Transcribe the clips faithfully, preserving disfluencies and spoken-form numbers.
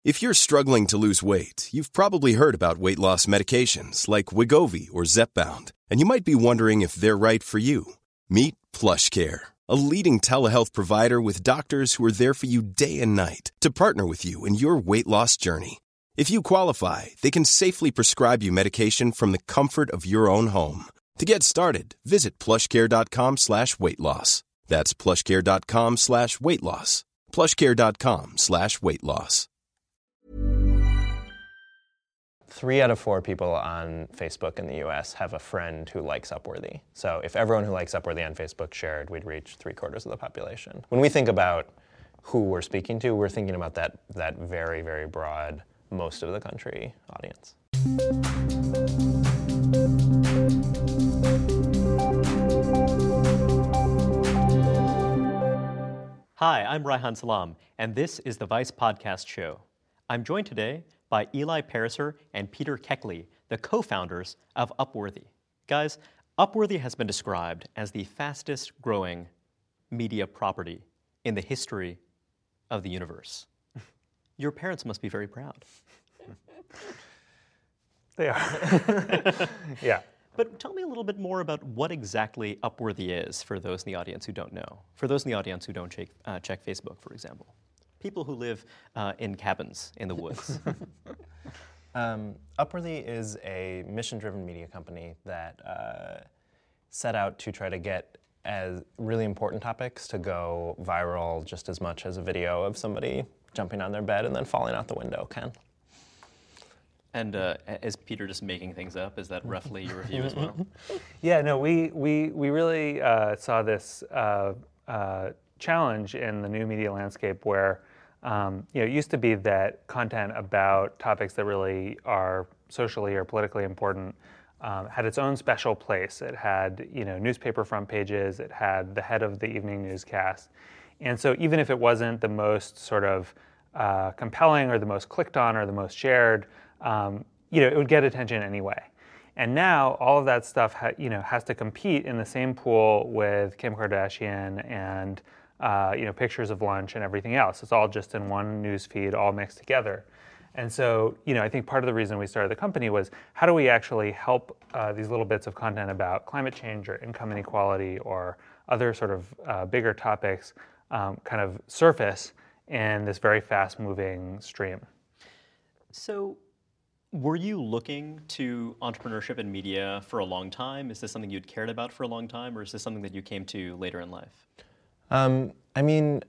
If you're struggling to lose weight, you've probably heard about weight loss medications like Wegovy or Zepbound, and you might be wondering if they're right for you. Meet PlushCare, a leading telehealth provider with doctors who are there for you day and night to partner with you in your weight loss journey. If you qualify, they can safely prescribe you medication from the comfort of your own home. To get started, visit plushcare.com slash weight loss. That's plushcare.com slash weight loss. plushcare.com slash weight loss. Three out of four people on Facebook in the U S have a friend who likes Upworthy. So if everyone who likes Upworthy on Facebook shared, we'd reach three quarters of the population. When we think about who we're speaking to, we're thinking about that, that very, very broad, most of the country audience. Hi, I'm Raihan Salam, and this is the Vice Podcast Show. I'm joined today by Eli Pariser and Peter Keckley, the co-founders of Upworthy. Guys, Upworthy has been described as the fastest growing media property in the history of the universe. Your parents must be very proud. They are. Yeah. But tell me a little bit more about what exactly Upworthy is for those in the audience who don't know. For those in the audience who don't check, uh, check Facebook, for example. People who live uh, in cabins in the woods. um, Upworthy is a mission-driven media company that uh, set out to try to get as really important topics to go viral just as much as a video of somebody jumping on their bed and then falling out the window can. And uh, is Peter just making things up? Is that roughly your review as well? Yeah, no, we we we really uh, saw this uh, uh, challenge in the new media landscape where um, you know it used to be that content about topics that really are socially or politically important um, had its own special place. It had you know newspaper front pages. It had the head of the evening newscast, and so even if it wasn't the most sort of uh, compelling or the most clicked on or the most shared. Um, you know, it would get attention anyway. And now all of that stuff, ha- you know, has to compete in the same pool with Kim Kardashian and, uh, you know, pictures of lunch and everything else. It's all just in one news feed, all mixed together. And so, you know, I think part of the reason we started the company was how do we actually help uh, these little bits of content about climate change or income inequality or other sort of uh, bigger topics um, kind of surface in this very fast-moving stream. So, were you looking to entrepreneurship and media for a long time? Is this something you'd cared about for a long time, or is this something that you came to later in life? Um, I mean,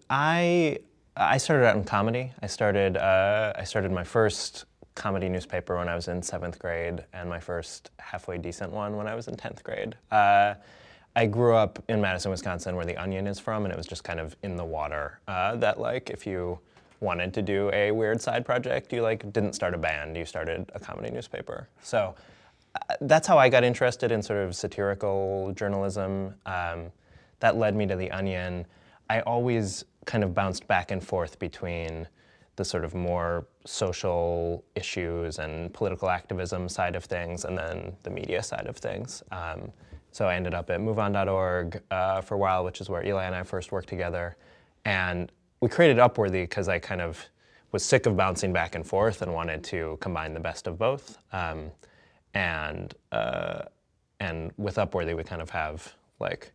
I I started out in comedy. I started uh, I started my first comedy newspaper when I was in seventh grade, and my first halfway decent one when I was in tenth grade. Uh, I grew up in Madison, Wisconsin, where The Onion is from, and it was just kind of in the water uh, that, like, if you wanted to do a weird side project, you like didn't start a band, you started a comedy newspaper. So uh, that's how I got interested in sort of satirical journalism. Um, that led me to The Onion. I always kind of bounced back and forth between the sort of more social issues and political activism side of things and then the media side of things. Um, so I ended up at move on dot org uh, for a while, which is where Eli and I first worked together. And we created Upworthy because I kind of was sick of bouncing back and forth and wanted to combine the best of both. Um, and uh, and with Upworthy, we kind of have like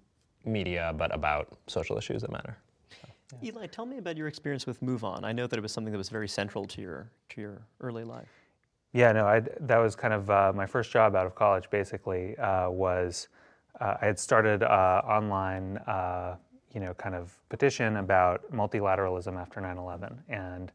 media, but about social issues that matter. So, yeah. Eli, tell me about your experience with Move On. I know that it was something that was very central to your to your early life. Yeah, no, I that was kind of uh, my first job out of college. Basically, uh, was uh, I had started uh, online. Uh, you know, kind of petition about multilateralism after nine eleven. And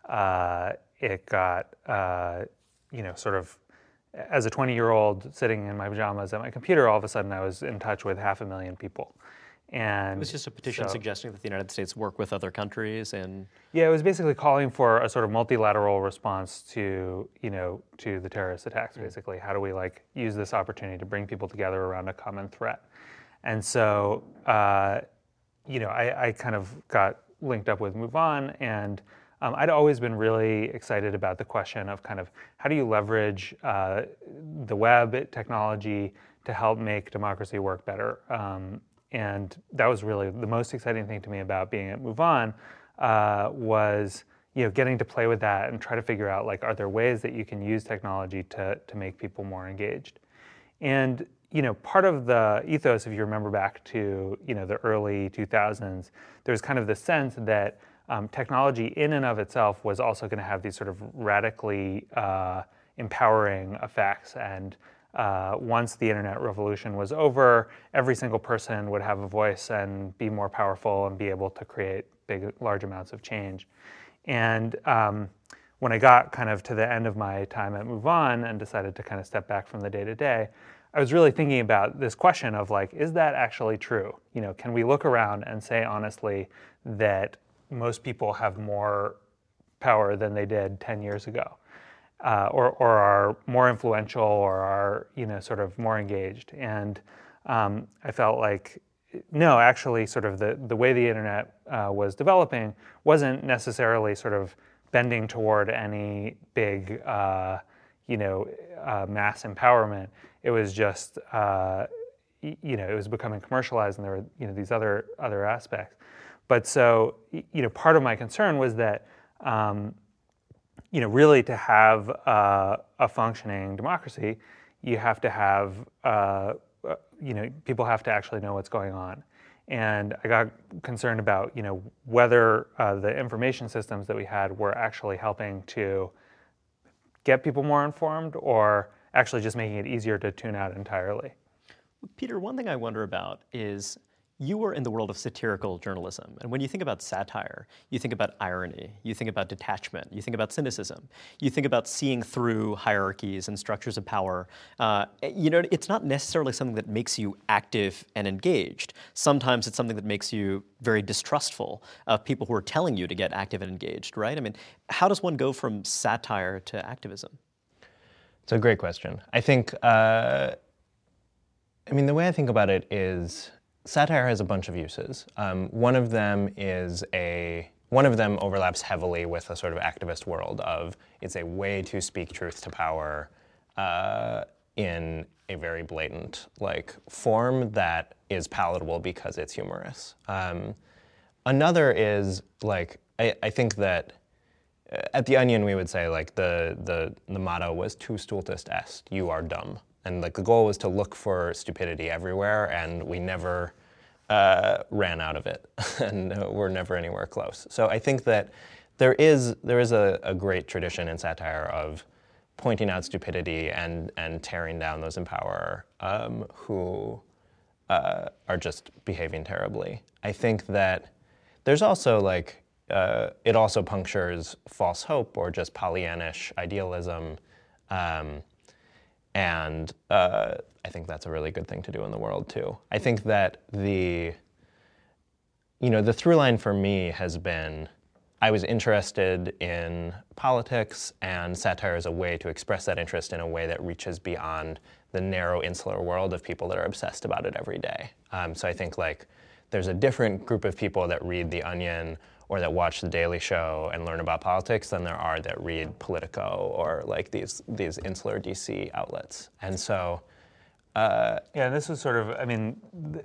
uh, it got, uh, you know, sort of, as a twenty-year-old sitting in my pajamas at my computer, all of a sudden I was in touch with half a million people. And it was just a petition so, suggesting that the United States work with other countries and... Yeah, it was basically calling for a sort of multilateral response to, you know, to the terrorist attacks, basically. How do we, like, use this opportunity to bring people together around a common threat? And so... Uh, you know, I, I kind of got linked up with Move On, and um, I'd always been really excited about the question of kind of how do you leverage uh, the web technology to help make democracy work better. Um, and that was really the most exciting thing to me about being at Move On uh, was, you know, getting to play with that and try to figure out, like, are there ways that you can use technology to to make people more engaged? And you know, part of the ethos, if you remember back to you know the early two thousands, there was kind of the sense that um, technology in and of itself was also going to have these sort of radically uh, empowering effects. And uh, once the internet revolution was over, every single person would have a voice and be more powerful and be able to create big, large amounts of change. And um, when I got kind of to the end of my time at MoveOn and decided to kind of step back from the day-to-day, I was really thinking about this question of like, is that actually true? You know, can we look around and say honestly that most people have more power than they did ten years ago, uh, or, or are more influential, or are, you know, sort of more engaged? And um, I felt like, no, actually sort of the, the way the internet uh, was developing wasn't necessarily sort of bending toward any big, uh, you know, uh, mass empowerment. It was just, uh, you know, it was becoming commercialized, and there were, you know, these other other aspects. But so, you know, part of my concern was that, um, you know, really to have uh, a functioning democracy, you have to have, uh, you know, people have to actually know what's going on. And I got concerned about, you know, whether uh, the information systems that we had were actually helping to get people more informed, or actually just making it easier to tune out entirely. Peter, one thing I wonder about is you were in the world of satirical journalism. And when you think about satire, you think about irony, you think about detachment, you think about cynicism, you think about seeing through hierarchies and structures of power. Uh, you know, it's not necessarily something that makes you active and engaged. Sometimes it's something that makes you very distrustful of people who are telling you to get active and engaged, right? I mean, how does one go from satire to activism? It's a great question. I think, uh, I mean, the way I think about it is satire has a bunch of uses. Um, one of them is a, one of them overlaps heavily with a sort of activist world of it's a way to speak truth to power uh, in a very blatant like form that is palatable because it's humorous. Um, another is like, I, I think that at The Onion, we would say like the the the motto was "Tu stultus est," you are dumb, and like the goal was to look for stupidity everywhere, and we never uh, ran out of it, and we're never anywhere close. So I think that there is there is a, a great tradition in satire of pointing out stupidity and and tearing down those in power um, who uh, are just behaving terribly. I think that there's also like. Uh, it also punctures false hope or just Pollyannish idealism, um, and uh, I think that's a really good thing to do in the world too. I think that the, you know, the through line for me has been, I was interested in politics, and satire is a way to express that interest in a way that reaches beyond the narrow insular world of people that are obsessed about it every day. Um, so I think like there's a different group of people that read The Onion or that watch The Daily Show and learn about politics than there are that read Politico or like these these insular D C outlets. And so, uh, yeah, this is sort of, I mean, th-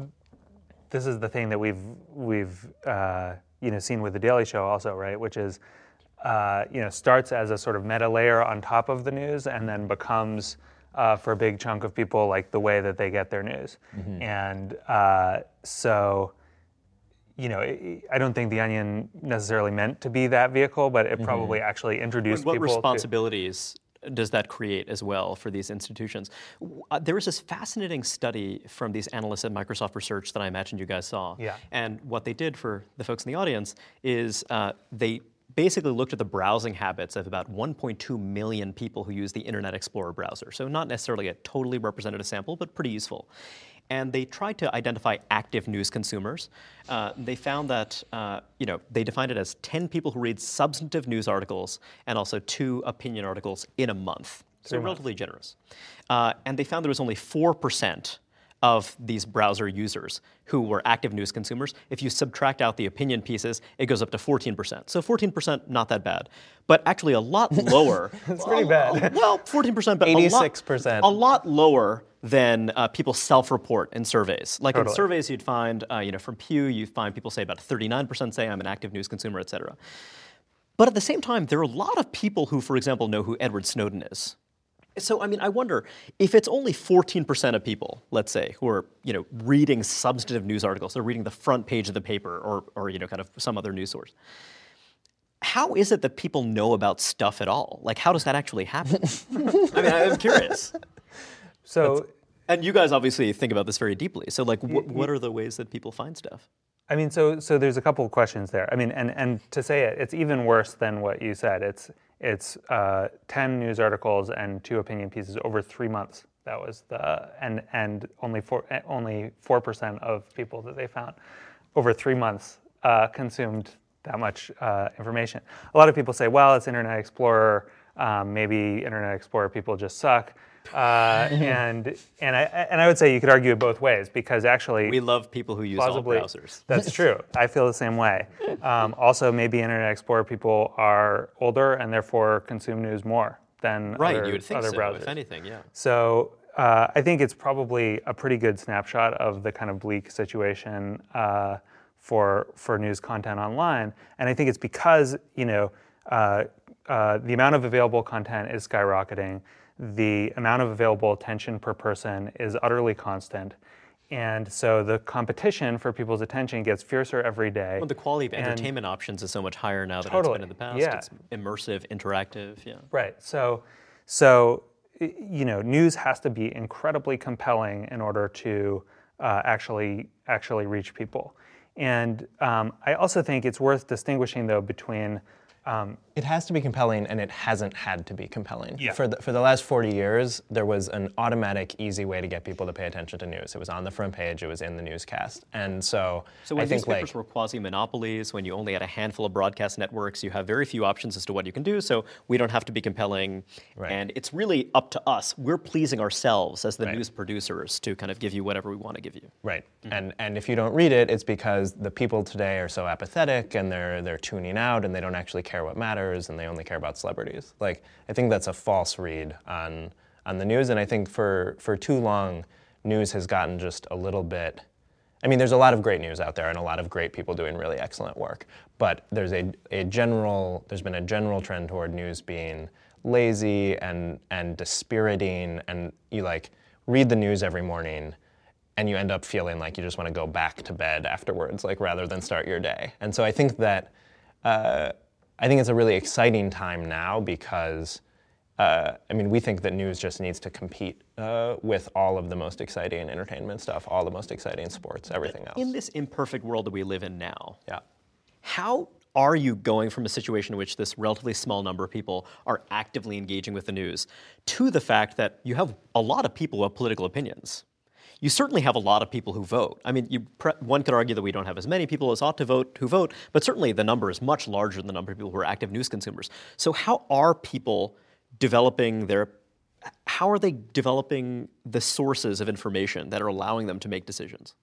this is the thing that we've we've uh, you know seen with The Daily Show also, right? Which is, uh, you know, starts as a sort of meta layer on top of the news, and then becomes uh, for a big chunk of people like the way that they get their news. Mm-hmm. And uh, so. You know, I don't think The Onion necessarily meant to be that vehicle, but it mm-hmm. probably actually introduced what people. What responsibilities to... does that create as well for these institutions? Uh, there was this fascinating study from these analysts at Microsoft Research that I imagine you guys saw. Yeah. And what they did for the folks in the audience is uh, they basically looked at the browsing habits of about one point two million people who use the Internet Explorer browser. So not necessarily a totally representative sample, but pretty useful. And they tried to identify active news consumers. Uh, they found that, uh, you know, they defined it as ten people who read substantive news articles and also two opinion articles in a month. So relatively generous. Uh, and they found there was only four percent of these browser users who were active news consumers. If you subtract out the opinion pieces, it goes up to fourteen percent. So fourteen percent, not that bad. But actually a lot lower. It's pretty bad. Well, fourteen percent, but eighty-six percent. A lot, a lot lower than uh, people self-report in surveys. Like totally. In surveys you'd find, uh, you know, from Pew, you'd find people say about thirty-nine percent say I'm an active news consumer, et cetera. But at the same time, there are a lot of people who, for example, know who Edward Snowden is. So, I mean, I wonder if it's only fourteen percent of people, let's say, who are, you know, reading substantive news articles, they're reading the front page of the paper or, or, you know, kind of some other news source. How is it that people know about stuff at all? Like, how does that actually happen? I mean, I'm curious. So, That's, and you guys obviously think about this very deeply. So, like, wh- what are the ways that people find stuff? I mean, so so there's a couple of questions there. I mean, and, and to say it, it's even worse than what you said. It's it's uh, ten news articles and two opinion pieces over three months. That was the and and only four only four percent of people that they found over three months uh, consumed that much uh, information. A lot of people say, well, it's Internet Explorer. Um, maybe Internet Explorer people just suck. Uh, and and I and I would say you could argue it both ways because actually we love people who use all browsers. That's true. I feel the same way. Um, also, maybe Internet Explorer people are older and therefore consume news more than right. other, You would think other so, browsers. If anything, yeah. So uh, I think it's probably a pretty good snapshot of the kind of bleak situation uh, for for news content online. And I think it's because you know uh, uh, the amount of available content is skyrocketing. The amount of available attention per person is utterly constant. And so the competition for people's attention gets fiercer every day. Well, the quality of and entertainment options is so much higher now than totally, it's been in the past. Yeah. It's immersive, interactive, yeah. Right. So, so you know, news has to be incredibly compelling in order to uh, actually actually reach people. And um, I also think it's worth distinguishing, though, between Um, it has to be compelling, and it hasn't had to be compelling. Yeah. For the, for the last forty years, there was an automatic, easy way to get people to pay attention to news. It was on the front page. It was in the newscast. And so, so when I think newspapers like, were quasi-monopolies, when you only had a handful of broadcast networks, you have very few options as to what you can do. So we don't have to be compelling, Right. and it's really up to us. We're pleasing ourselves as the Right. news producers to kind of give you whatever we want to give you. Right. Mm-hmm. And and if you don't read it, it's because the people today are so apathetic, and they're they're tuning out, and they don't actually care what matters, and they only care about celebrities. Like, I think that's a false read on on the news, and I think for for too long, news has gotten just a little bit. I mean, there's a lot of great news out there, and a lot of great people doing really excellent work. But there's a a general there's been a general trend toward news being lazy and and dispiriting, and you like read the news every morning, and you end up feeling like you just want to go back to bed afterwards, like rather than start your day. And so I think that. Uh, I think it's a really exciting time now because, uh, I mean, we think that news just needs to compete uh, with all of the most exciting entertainment stuff, all the most exciting sports, everything else. In this imperfect world that we live in now, yeah. how are you going from a situation in which this relatively small number of people are actively engaging with the news to the fact that you have a lot of people who have political opinions? You certainly have a lot of people who vote. I mean, you pre- one could argue that we don't have as many people as ought to vote who vote, but certainly the number is much larger than the number of people who are active news consumers. So how are people developing their, how are they developing the sources of information that are allowing them to make decisions?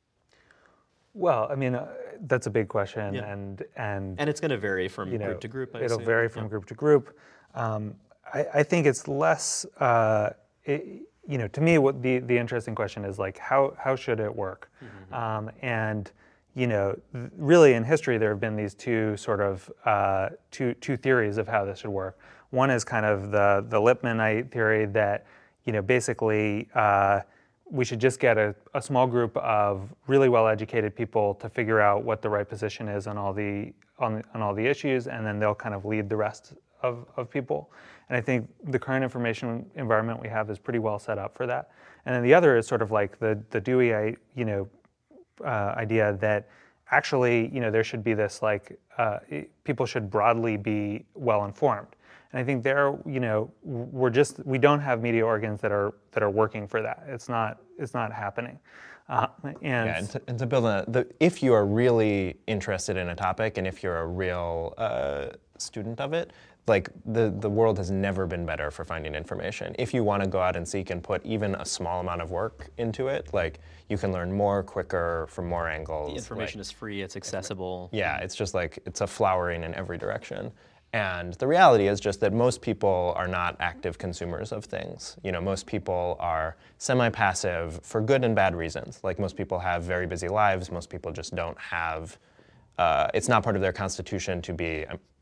Well, I mean, uh, that's a big question, Yeah. and and And it's going to vary from you know, group to group, I it'll assume. vary from Yeah. group to group. Um, I, I think it's less. Uh, it, you know, to me, what the, the interesting question is like, how how should it work? Mm-hmm. Um, and you know, th- really in history, there have been these two sort of uh, two two theories of how this should work. One is kind of the the Lippmannite theory that you know basically uh, we should just get a, a small group of really well-educated people to figure out what the right position is on all the on on all the issues, and then they'll kind of lead the rest of, of people. And I think the current information environment we have is pretty well set up for that. And then the other is sort of like the the Dewey, you know, uh, idea that actually, you know, there should be this like uh, people should broadly be well informed. And I think there, you know, we're just we don't have media organs that are that are working for that. It's not it's not happening. Uh, and, yeah, and, to, and to build on that, the, if you are really interested in a topic and if you're a real uh, student of it, like the, the world has never been better for finding information. If you want to go out and seek and put even a small amount of work into it, like you can learn more quicker from more angles. The information like, is free, it's accessible. Yeah, it's just like, it's a flowering in every direction. And the reality is just that most people are not active consumers of things. You know, most people are semi-passive for good and bad reasons. Like most people have very busy lives. Most people just don't have, uh, it's not part of their constitution to be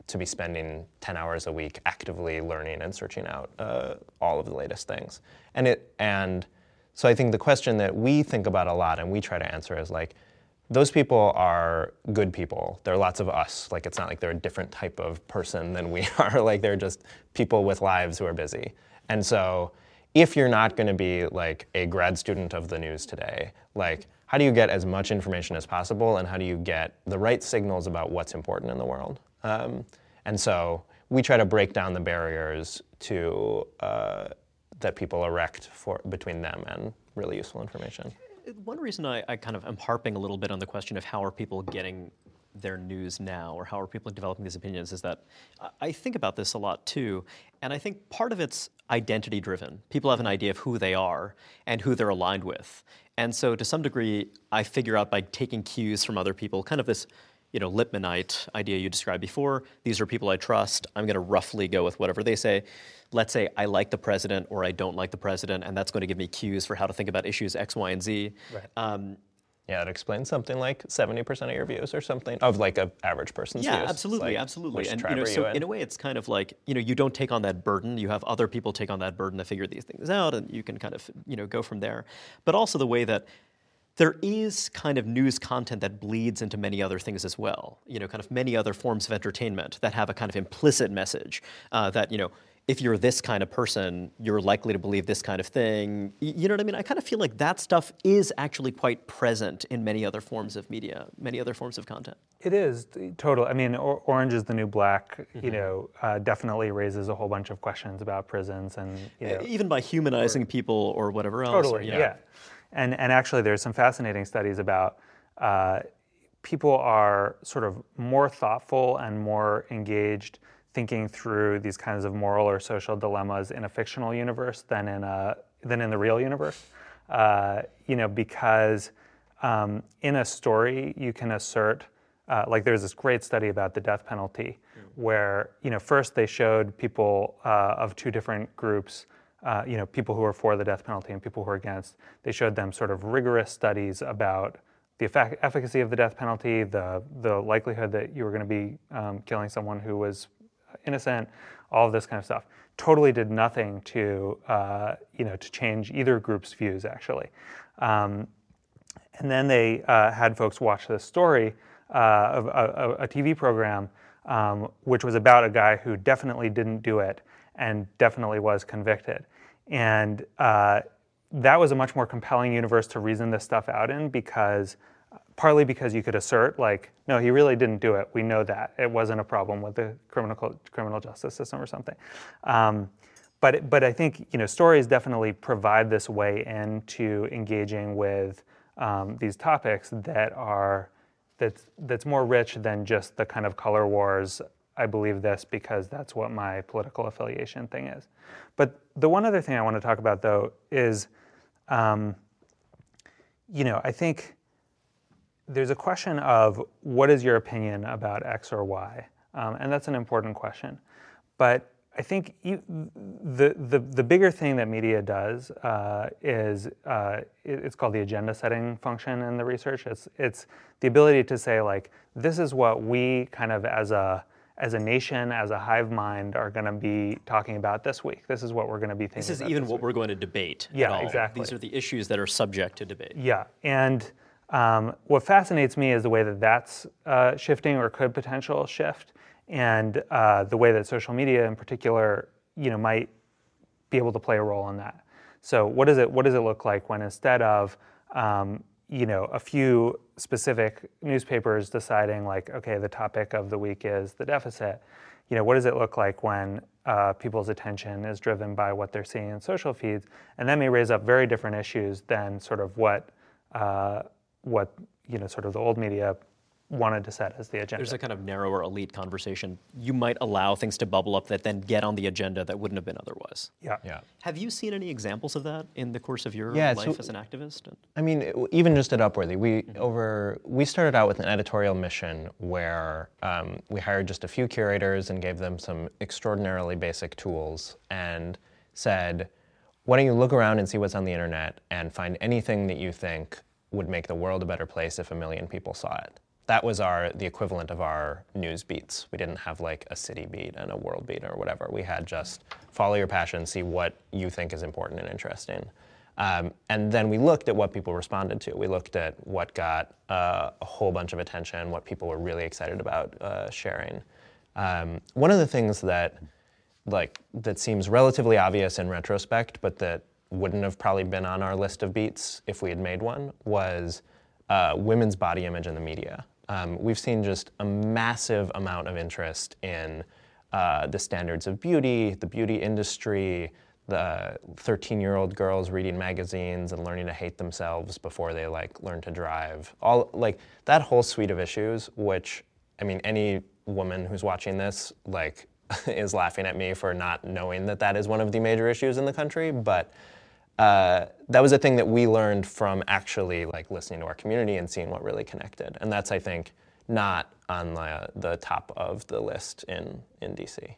to be spending ten hours a week actively learning and searching out uh, all of the latest things. And it and so I think the question that we think about a lot and we try to answer is like, those people are good people. There are lots of us. Like, it's not like they're a different type of person than we are. Like, they're just people with lives who are busy. And so if you're not going to be like a grad student of the news today, like, how do you get as much information as possible, and how do you get the right signals about what's important in the world? Um, and so we try to break down the barriers to uh, that people erect for between them and really useful information. One reason I, I kind of am harping a little bit on the question of how are people getting their news now, or how are people developing these opinions, is that I think about this a lot too, and I think part of it's identity driven. People have an idea of who they are and who they're aligned with. And so to some degree, I figure out by taking cues from other people, kind of this, you know, Lipmanite idea you described before. These are people I trust. I'm going to roughly go with whatever they say. Let's say I like the president or I don't like the president, and that's going to give me cues for how to think about issues X, Y, and Z. Right. Um, yeah, it explains something like seventy percent of your views or something, of like an average person's yeah, views. absolutely, like, absolutely. Which And tribe you know, are so you in? in a way, it's kind of like, you know, you don't take on that burden. You have other people take on that burden to figure these things out, and you can kind of, you know, go from there. But also the way that there is kind of news content that bleeds into many other things as well. You know, kind of many other forms of entertainment that have a kind of implicit message uh, that, you know, if you're this kind of person, you're likely to believe this kind of thing. You know what I mean? I kind of feel like that stuff is actually quite present in many other forms of media, many other forms of content. It is, total. I mean, or, Orange is the New Black, mm-hmm. you know, uh, definitely raises a whole bunch of questions about prisons and, you know. Even by humanizing or, people or whatever else. Totally, or, you know. yeah. And and actually there's some fascinating studies about uh, people are sort of more thoughtful and more engaged thinking through these kinds of moral or social dilemmas in a fictional universe than in a than in the real universe. Uh, you know, because um, in a story you can assert, uh, like there's this great study about the death penalty, mm. where you know first they showed people uh, of two different groups. Uh, you know, people who are for the death penalty and people who are against. They showed them sort of rigorous studies about the effect, efficacy of the death penalty, the the likelihood that you were going to be um, killing someone who was innocent, all of this kind of stuff. Totally did nothing to uh, you know to change either group's views actually. Um, and then they uh, had folks watch this story uh, of a, a T V program, um, which was about a guy who definitely didn't do it and definitely was convicted. And uh, that was a much more compelling universe to reason this stuff out in, because partly because you could assert, like, no, he really didn't do it. We know that. It wasn't a problem with the criminal criminal justice system or something. Um, but but I think, you know, stories definitely provide this way into engaging with um, these topics that are that's that's more rich than just the kind of color wars. I believe this because that's what my political affiliation thing is. But the one other thing I want to talk about, though, is, um, you know, I think there's a question of what is your opinion about X or Y, um, and that's an important question. But I think you, the, the the bigger thing that media does uh, is uh, it, it's called the agenda setting function in the research. It's it's the ability to say, like, this is what we kind of as a as a nation, as a hive mind, are going to be talking about this week. This is what we're going to be thinking about. This is even what we're going to debate. Yeah, at all. exactly. These are the issues that are subject to debate. Yeah, and um, what fascinates me is the way that that's uh, shifting or could potential shift, and uh, the way that social media, in particular, you know, might be able to play a role in that. So, what does it what does it look like when instead of um, you know, a few specific newspapers deciding, like, okay, the topic of the week is the deficit. You know, what does it look like when uh, people's attention is driven by what they're seeing in social feeds? And that may raise up very different issues than sort of what, uh, what you know, sort of the old media wanted to set as the agenda. There's a kind of narrower elite conversation. You might allow things to bubble up that then get on the agenda that wouldn't have been otherwise. Yeah. Yeah. Have you seen any examples of that in the course of your yeah, life so, as an activist? I mean, it, even just at Upworthy, we mm-hmm. over we started out with an editorial mission where um, we hired just a few curators and gave them some extraordinarily basic tools and said, why don't you look around and see what's on the internet and find anything that you think would make the world a better place if a million people saw it. that was our the equivalent of our news beats. We didn't have like a city beat and a world beat or whatever. We had just follow your passion, see what you think is important and interesting. Um, and then we looked at what people responded to. We looked at what got uh, a whole bunch of attention, what people were really excited about uh, sharing. Um, one of the things that like that seems relatively obvious in retrospect, but that wouldn't have probably been on our list of beats if we had made one, was uh, women's body image in the media. Um, we've seen just a massive amount of interest in uh, the standards of beauty, the beauty industry, the thirteen-year-old girls reading magazines and learning to hate themselves before they like learn to drive. All like that whole suite of issues, which I mean, any woman who's watching this like is laughing at me for not knowing that that is one of the major issues in the country, but uh, that was a thing that we learned from actually like listening to our community and seeing what really connected. And that's, I think, not on the, the top of the list in, in D C.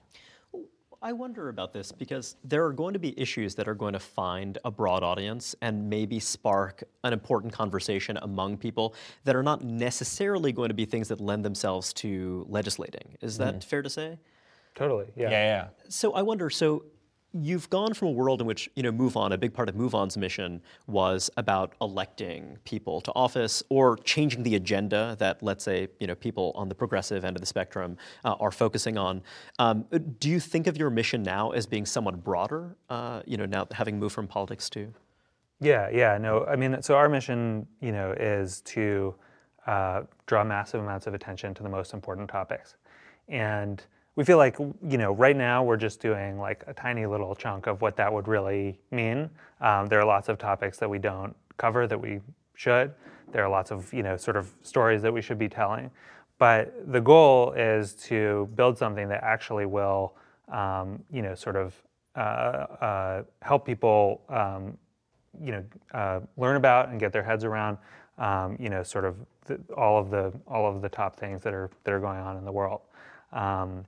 I wonder about this because there are going to be issues that are going to find a broad audience and maybe spark an important conversation among people that are not necessarily going to be things that lend themselves to legislating. Is that mm. fair to say? Totally, yeah. Yeah, yeah. So I wonder, so you've gone from a world in which, you know, MoveOn, a big part of MoveOn's mission was about electing people to office or changing the agenda that, let's say, you know, people on the progressive end of the spectrum uh, are focusing on. Um, do you think of your mission now as being somewhat broader, uh, you know, now having moved from politics to? Yeah, yeah, no, I mean, so our mission, you know, is to uh, draw massive amounts of attention to the most important topics. And we feel like, you know, right now we're just doing like a tiny little chunk of what that would really mean. Um, there are lots of topics that we don't cover that we should. There are lots of, you know, sort of stories that we should be telling. But the goal is to build something that actually will, um, you know, sort of uh, uh, help people, um, you know, uh, learn about and get their heads around, um, you know, sort of the, all of the all of the top things that are that are going on in the world. Um,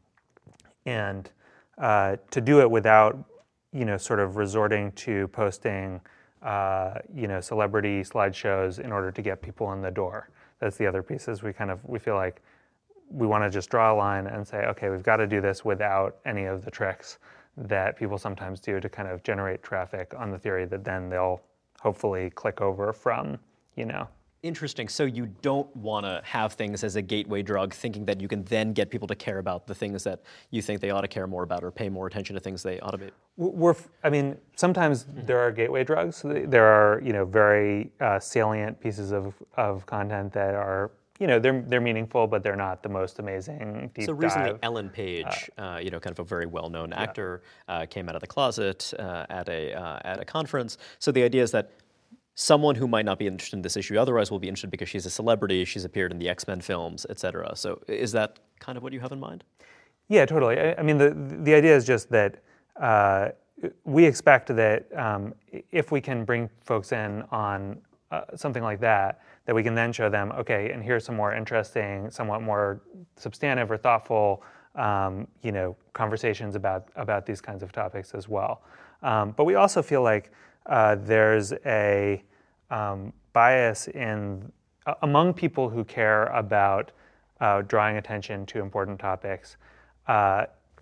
And uh, to do it without, you know, sort of resorting to posting, uh, you know, celebrity slideshows in order to get people in the door. That's the other piece. Is we kind of we feel like we want to just draw a line and say, okay, we've got to do this without any of the tricks that people sometimes do to kind of generate traffic on the theory that then they'll hopefully click over from, you know. Interesting. So you don't want to have things as a gateway drug, thinking that you can then get people to care about the things that you think they ought to care more about or pay more attention to things they ought to be. We're, I mean, sometimes mm-hmm. there are gateway drugs. There are, you know, very uh, salient pieces of, of content that are, you know, they're they're meaningful, but they're not the most amazing deep So recently, dive. Ellen Page, uh, uh, you know, kind of a very well-known yeah. actor, uh, came out of the closet uh, at a uh, at a conference. So the idea is that someone who might not be interested in this issue otherwise will be interested because she's a celebrity, she's appeared in the X-Men films, et cetera. So is that kind of what you have in mind? Yeah, totally. I, I mean, the the idea is just that uh, we expect that um, if we can bring folks in on uh, something like that, that we can then show them, okay, and here's some more interesting, somewhat more substantive or thoughtful, um, you know, conversations about about these kinds of topics as well. Um, but we also feel like Uh, there's a um, bias in uh, among people who care about uh, drawing attention to important topics. Uh,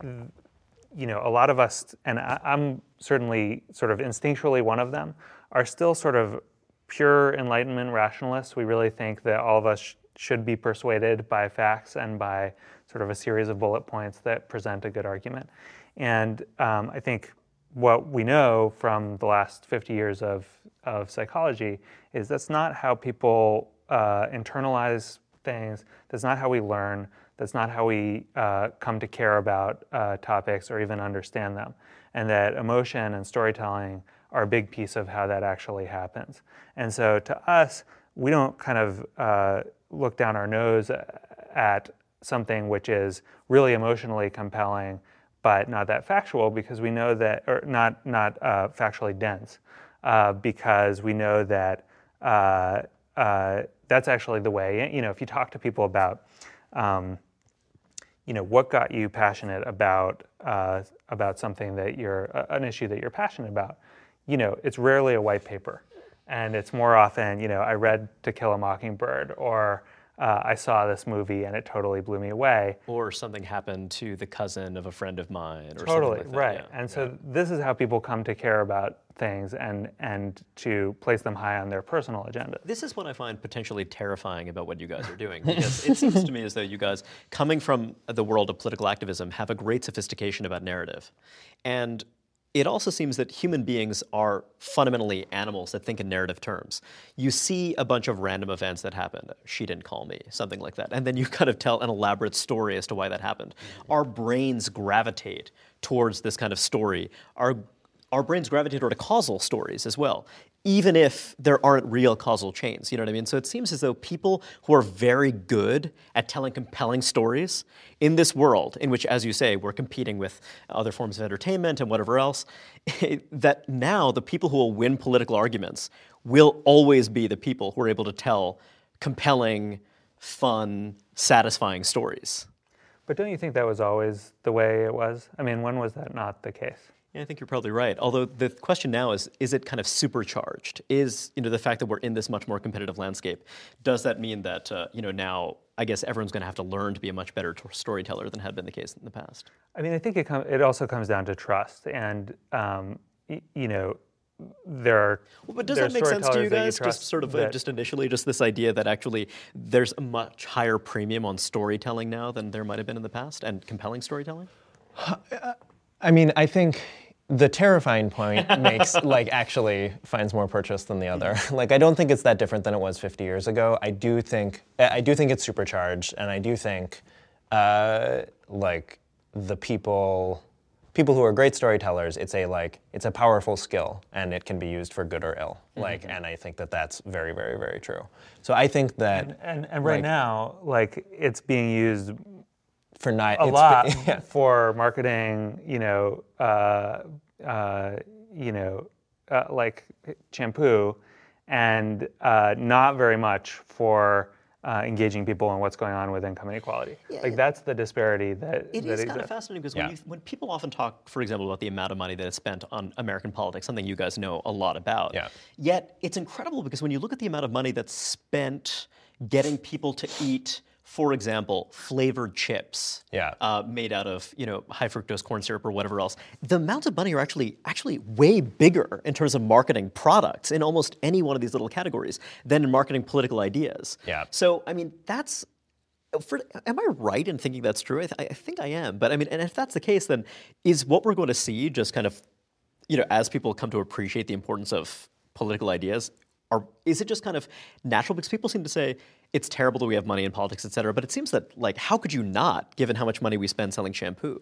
you know, a lot of us, and I, I'm certainly sort of instinctually one of them, are still sort of pure Enlightenment rationalists. We really think that all of us sh- should be persuaded by facts and by sort of a series of bullet points that present a good argument. And um, I think what we know from the last fifty years of, of psychology is that's not how people uh, internalize things, that's not how we learn, that's not how we uh, come to care about uh, topics or even understand them. And that emotion and storytelling are a big piece of how that actually happens. And so to us, we don't kind of uh, look down our nose at something which is really emotionally compelling but not that factual, because we know that, or not not uh, factually dense, uh, because we know that uh, uh, that's actually the way. You know, if you talk to people about, um, you know, what got you passionate about uh, about something that you're uh, an issue that you're passionate about, you know, it's rarely a white paper, and it's more often, you know, I read To Kill a Mockingbird, or uh, I saw this movie and it totally blew me away. Or something happened to the cousin of a friend of mine, or Totally, something like that. right. Yeah. And so this is how people come to care about things and and to place them high on their personal agenda. This is what I find potentially terrifying about what you guys are doing, because it seems to me as though you guys, coming from the world of political activism, have a great sophistication about narrative. And it also seems that human beings are fundamentally animals that think in narrative terms. You see a bunch of random events that happen. She didn't call me, something like that. And then you kind of tell an elaborate story as to why that happened. Mm-hmm. Our brains gravitate towards this kind of story. Our, our brains gravitate toward causal stories as well, even if there aren't real causal chains, you know what I mean? So it seems as though people who are very good at telling compelling stories in this world, in which, as you say, we're competing with other forms of entertainment and whatever else, that now the people who will win political arguments will always be the people who are able to tell compelling, fun, satisfying stories. But don't you think that was always the way it was? I mean, when was that not the case? Yeah, I think you're probably right. Although the question now is, is it kind of supercharged? Is, you know, the fact that we're in this much more competitive landscape, does that mean that, uh, you know, now I guess everyone's going to have to learn to be a much better t- storyteller than had been the case in the past? I mean, I think it com- it also comes down to trust, and um, y- you know, there are. Well, but does there that make sense to you guys? You just sort of uh, just initially, just this idea that actually there's a much higher premium on storytelling now than there might have been in the past, and compelling storytelling. I mean, I think the terrifying point makes, like, actually finds more purchase than the other. Like, I don't think it's that different than it was fifty years ago. I do think, I do think it's supercharged, and I do think, uh, like, the people, people who are great storytellers, it's a, like, it's a powerful skill, and it can be used for good or ill. Mm-hmm. Like, and I think that that's very, very, very true. So I think that, and and, and right like, now, like, it's being used for ni- a it's lot been, yeah. for marketing, you know, uh, uh, you know, uh, like shampoo, and uh, not very much for uh, engaging people in what's going on with income inequality. Yeah, like that's the disparity that it that is exists. kind of fascinating because Yeah. when, you, when people often talk, for example, about the amount of money that is spent on American politics, something you guys know a lot about. Yeah. Yet it's incredible because when you look at the amount of money that's spent getting people to eat, for example, flavored chips Yeah. uh, made out of, you know, high fructose corn syrup or whatever else, the amounts of money are actually actually way bigger in terms of marketing products in almost any one of these little categories than in marketing political ideas. Yeah. So, I mean, that's, for, am I right in thinking that's true? I, th- I think I am. But I mean, and if that's the case, then is what we're going to see just kind of, you know, as people come to appreciate the importance of political ideas, Or is it just kind of natural? Because people seem to say it's terrible that we have money in politics, et cetera. But it seems that, like, how could you not, given how much money we spend selling shampoo?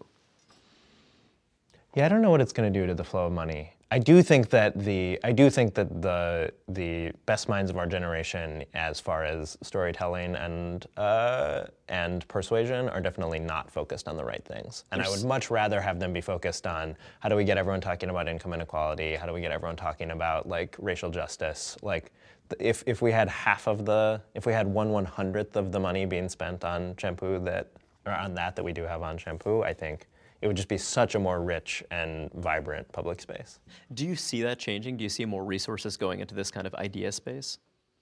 Yeah, I don't know what it's going to do to the flow of money. I do think that the I do think that the the best minds of our generation, as far as storytelling and uh, and persuasion, are definitely not focused on the right things. And I would much rather have them be focused on how do we get everyone talking about income inequality, how do we get everyone talking about, like, racial justice. Like, if if we had half of the if we had one one hundredth of the money being spent on shampoo that or on that that we do have on shampoo, I think it would just be such a more rich and vibrant public space. Do you see that changing? Do you see more resources going into this kind of idea space?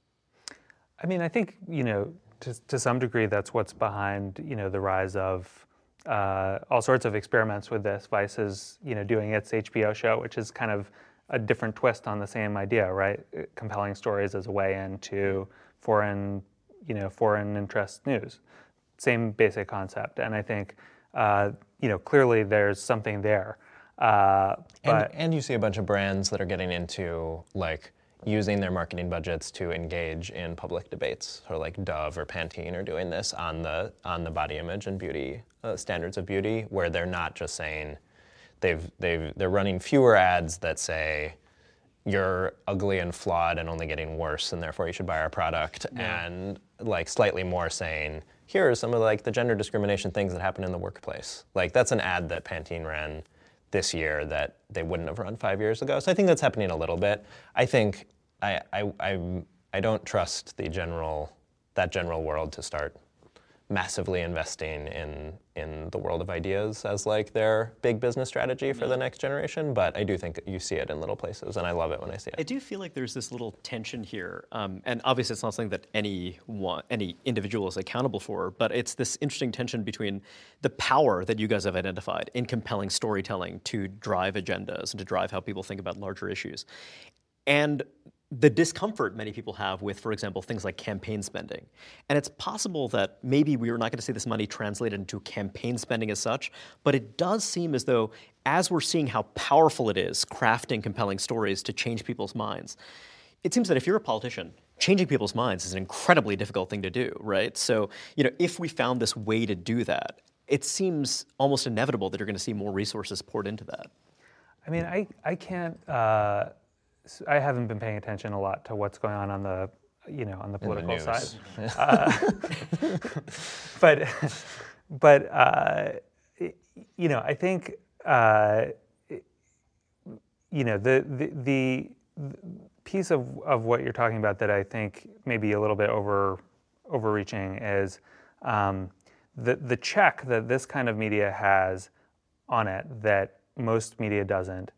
I mean, I think, you know, to, to some degree, that's what's behind, you know, the rise of uh, all sorts of experiments with this. Vice is, you know, doing its H B O show, which is kind of a different twist on the same idea, right? Compelling stories as a way into foreign, you know, foreign interest news. Same basic concept. And I think, uh, you know, clearly there's something there. Uh, but and, and you see a bunch of brands that are getting into, like, using their marketing budgets to engage in public debates. So, like, Dove or Pantene are doing this on the on the body image and beauty uh, standards of beauty, where they're not just saying they've they've they're running fewer ads that say you're ugly and flawed and only getting worse, and therefore you should buy our product, yeah. and like slightly more saying, here are some of, like, the gender discrimination things that happen in the workplace. Like, that's an ad that Pantene ran this year that they wouldn't have run five years ago. So I think that's happening a little bit. I think I I I, I don't trust the general that general world to start massively investing in in the world of ideas as like their big business strategy for the next generation, but I do think you see it in little places, and I love it when I see it. I do feel like there's this little tension here, um, and obviously it's not something that any one, any individual is accountable for, but it's this interesting tension between the power that you guys have identified in compelling storytelling to drive agendas and to drive how people think about larger issues, and the discomfort many people have with, for example, things like campaign spending. And it's possible that maybe we are not going to see this money translated into campaign spending as such, but it does seem as though, as we're seeing how powerful it is crafting compelling stories to change people's minds, it seems that if you're a politician, changing people's minds is an incredibly difficult thing to do, right? So, you know, if we found this way to do that, it seems almost inevitable that you're going to see more resources poured into that. I mean, I, I can't... Uh... I haven't been paying attention a lot to what's going on on the, you know, on the political the side. uh, but, but uh, you know, I think, uh, you know, the the, the piece of, of what you're talking about that I think may be a little bit over overreaching is um, the the check that this kind of media has on it that most media doesn't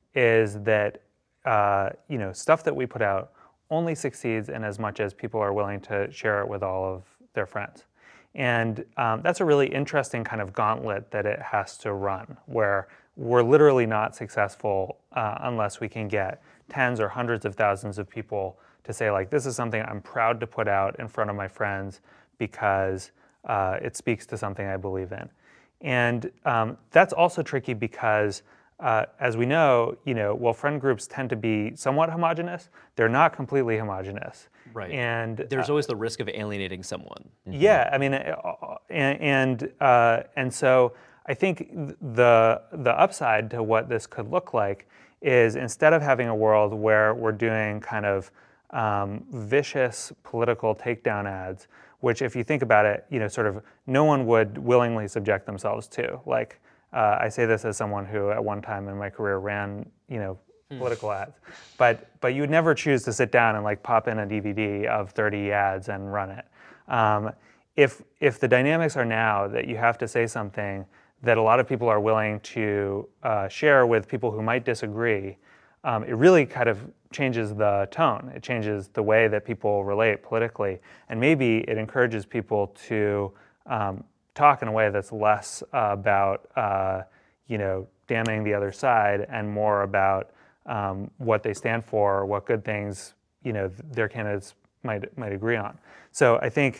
is that. Uh, you know, stuff that we put out only succeeds in as much as people are willing to share it with all of their friends. And um, that's a really interesting kind of gauntlet that it has to run, where we're literally not successful uh, unless we can get tens or hundreds of thousands of people to say, like, this is something I'm proud to put out in front of my friends because uh, it speaks to something I believe in. And um, that's also tricky because Uh, as we know, you know, while friend groups tend to be somewhat homogenous, they're not completely homogenous. Right. And there's uh, always the risk of alienating someone. Mm-hmm. Yeah, I mean, uh, and and, uh, and so I think the the upside to what this could look like is instead of having a world where we're doing kind of um, vicious political takedown ads, which, if you think about it, you know, sort of no one would willingly subject themselves to, like. Uh, I say this as someone who, at one time in my career, ran, you know, mm. political ads, but but you would never choose to sit down and like pop in a D V D of thirty ads and run it. Um, if if the dynamics are now that you have to say something that a lot of people are willing to uh, share with people who might disagree, um, it really kind of changes the tone. It changes the way that people relate politically, and maybe it encourages people to. Um, talk in a way that's less uh, about, uh, you know, damning the other side and more about um, what they stand for, what good things, you know, their candidates might might agree on. So I think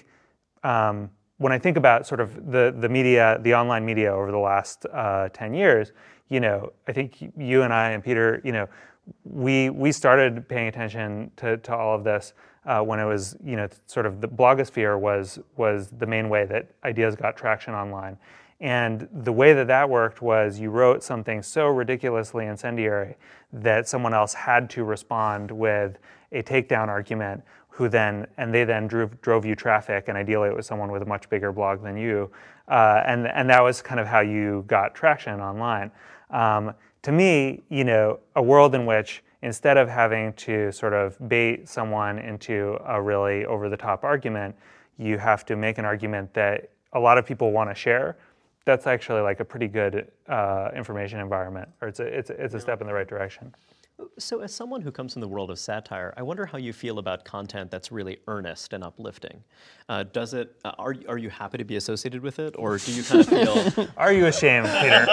um, when I think about sort of the the media, the online media over the last uh, ten years, you know, I think you and I and Peter, you know, we we started paying attention to, to all of this uh, when it was, you know, sort of the blogosphere was was the main way that ideas got traction online. And the way that that worked was you wrote something so ridiculously incendiary that someone else had to respond with a takedown argument, who then, and they then drove, drove you traffic, and ideally it was someone with a much bigger blog than you. Uh, and, and that was kind of how you got traction online. Um, to me, you know, a world in which instead of having to sort of bait someone into a really over-the-top argument, you have to make an argument that a lot of people want to share. That's actually like a pretty good uh, information environment, or it's a, it's a, it's a step in the right direction. So as someone who comes from the world of satire, I wonder how you feel about content that's really earnest and uplifting. Uh, does it, uh, are, are you happy to be associated with it, or do you kind of feel... Are you ashamed, Peter?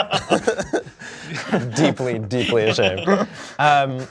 deeply, deeply ashamed. Um,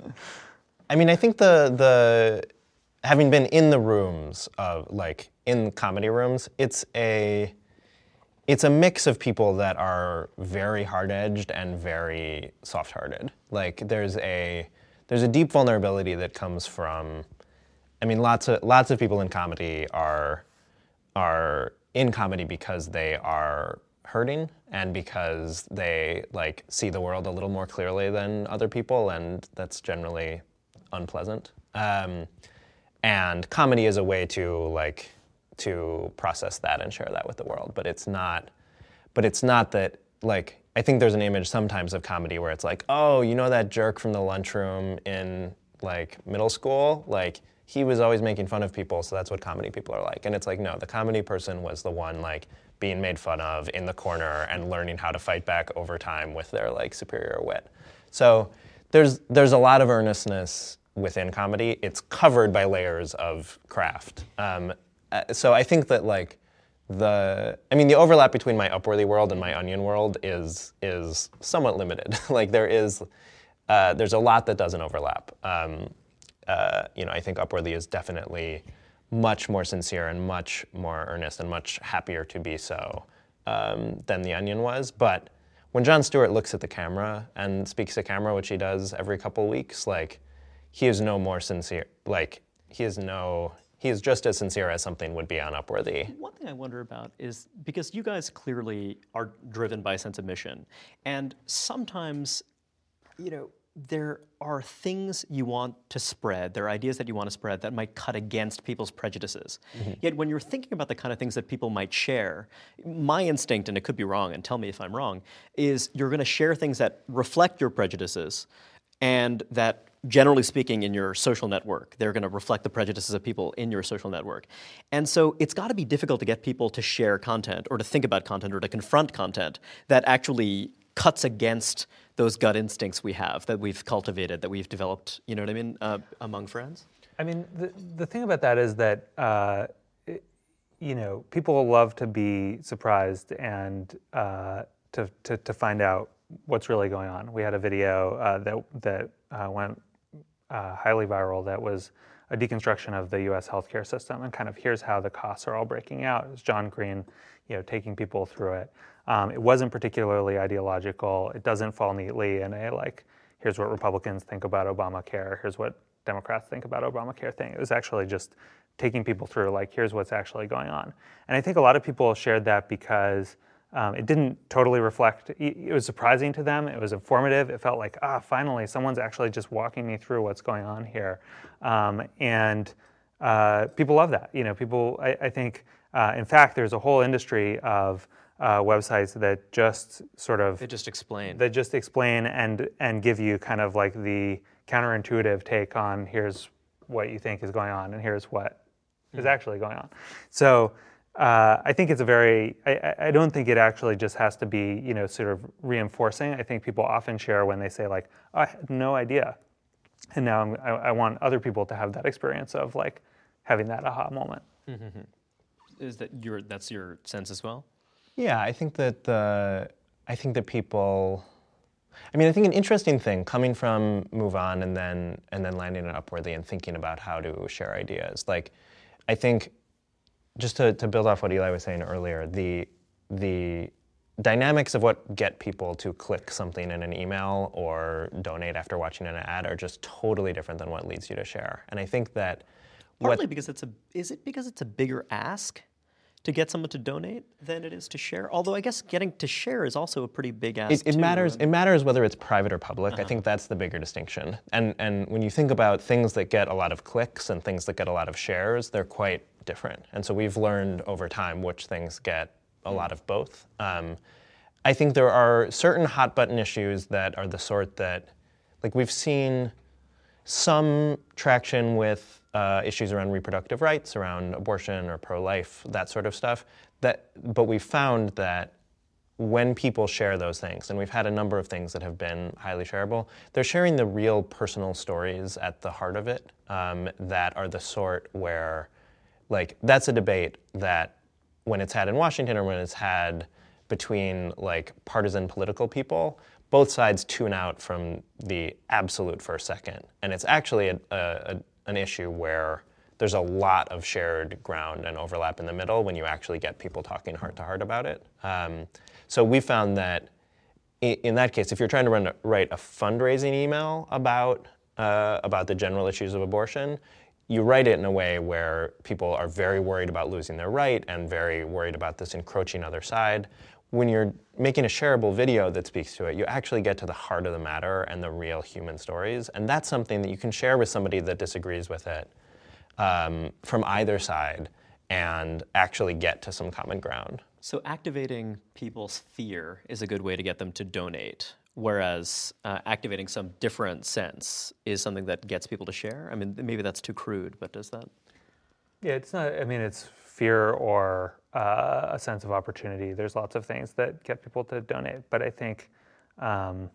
I mean, I think the, the, having been in the rooms of, like, in comedy rooms, it's a... It's a mix of people that are very hard-edged and very soft-hearted. Like there's a there's a deep vulnerability that comes from, I mean, lots of lots of people in comedy are are in comedy because they are hurting and because they like see the world a little more clearly than other people, and that's generally unpleasant. Um, and comedy is a way to like. to process that and share that with the world. But it's not, but it's not that, like, I think there's an image sometimes of comedy where it's like, oh, you know that jerk from the lunchroom in, like, middle school? Like, he was always making fun of people, so that's what comedy people are like. And it's like, no, the comedy person was the one like being made fun of in the corner and learning how to fight back over time with their like superior wit. So there's there's a lot of earnestness within comedy. It's covered by layers of craft. Um, so I think that like the, I mean, the overlap between my Upworthy world and my Onion world is is somewhat limited. Like there is, uh, there's a lot that doesn't overlap. Um, uh, you know, I think Upworthy is definitely much more sincere and much more earnest and much happier to be so um, than the Onion was. But when Jon Stewart looks at the camera and speaks to camera, which he does every couple weeks, like he is no more sincere. Like he is no, he is just as sincere as something would be on Upworthy. One thing I wonder about is, because you guys clearly are driven by a sense of mission, and sometimes, you know, there are things you want to spread, there are ideas that you want to spread that might cut against people's prejudices. Mm-hmm. Yet when you're thinking about the kind of things that people might share, my instinct, and it could be wrong, and tell me if I'm wrong, is you're going to share things that reflect your prejudices, and that, generally speaking, in your social network, they're going to reflect the prejudices of people in your social network. And so it's got to be difficult to get people to share content, or to think about content, or to confront content that actually cuts against those gut instincts we have, that we've cultivated, that we've developed, you know what I mean, uh, among friends? I mean, the, the thing about that is that, uh, it, you know, people love to be surprised and uh, to, to to find out what's really going on. We had a video uh, that, that uh, went uh, highly viral that was a deconstruction of the U S healthcare system, and kind of here's how the costs are all breaking out. It was John Green, you know, taking people through it. Um, it wasn't particularly ideological. It doesn't fall neatly in a like, here's what Republicans think about Obamacare, here's what Democrats think about Obamacare thing. It was actually just taking people through like, here's what's actually going on. And I think a lot of people shared that because um, it didn't totally reflect, it was surprising to them, it was informative, it felt like, ah, finally, someone's actually just walking me through what's going on here. Um, and uh, people love that. You know, people, I, I think, uh, in fact, there's a whole industry of Uh, websites that just sort of They just explain. That just explain and and give you kind of like the counterintuitive take on here's what you think is going on and here's what mm. is actually going on. So uh, I think it's a very I, I don't think it actually just has to be, you know, sort of reinforcing. I think people often share when they say like, oh, I had no idea, and now I'm, I, I want other people to have that experience of like having that aha moment. Mm-hmm. Is that your that's your sense as well? Yeah, I think that the, I think that people, I mean, I think an interesting thing coming from Move On and then and then landing at Upworthy and thinking about how to share ideas. Like, I think, just to, to build off what Eli was saying earlier, the the dynamics of what get people to click something in an email or donate after watching an ad are just totally different than what leads you to share. And I think that partly what, because it's a is it because it's a bigger ask to get someone to donate than it is to share? Although I guess getting to share is also a pretty big ask. It, it too. matters. It matters whether it's private or public. Uh-huh. I think that's the bigger distinction. And and when you think about things that get a lot of clicks and things that get a lot of shares, they're quite different. And so we've learned over time which things get a lot of both. Um, I think there are certain hot button issues that are the sort that, like we've seen some traction with uh, issues around reproductive rights, around abortion or pro-life, that sort of stuff. That, but we found that when people share those things, and we've had a number of things that have been highly shareable, they're sharing the real personal stories at the heart of it um, that are the sort where, like, that's a debate that when it's had in Washington or when it's had between, like, partisan political people, both sides tune out from the absolute first second. And it's actually a, a, an issue where there's a lot of shared ground and overlap in the middle when you actually get people talking heart to heart about it. Um, so we found that in, in that case, if you're trying to run a, write a fundraising email about uh, about the general issues of abortion, you write it in a way where people are very worried about losing their right and very worried about this encroaching other side. When you're making a shareable video that speaks to it, you actually get to the heart of the matter and the real human stories. And that's something that you can share with somebody that disagrees with it um, from either side and actually get to some common ground. So activating people's fear is a good way to get them to donate. whereas uh, activating some different sense is something that gets people to share? I mean, maybe that's too crude, but does that? Yeah, it's not, I mean, it's fear or uh, a sense of opportunity. There's lots of things that get people to donate, but I think, um,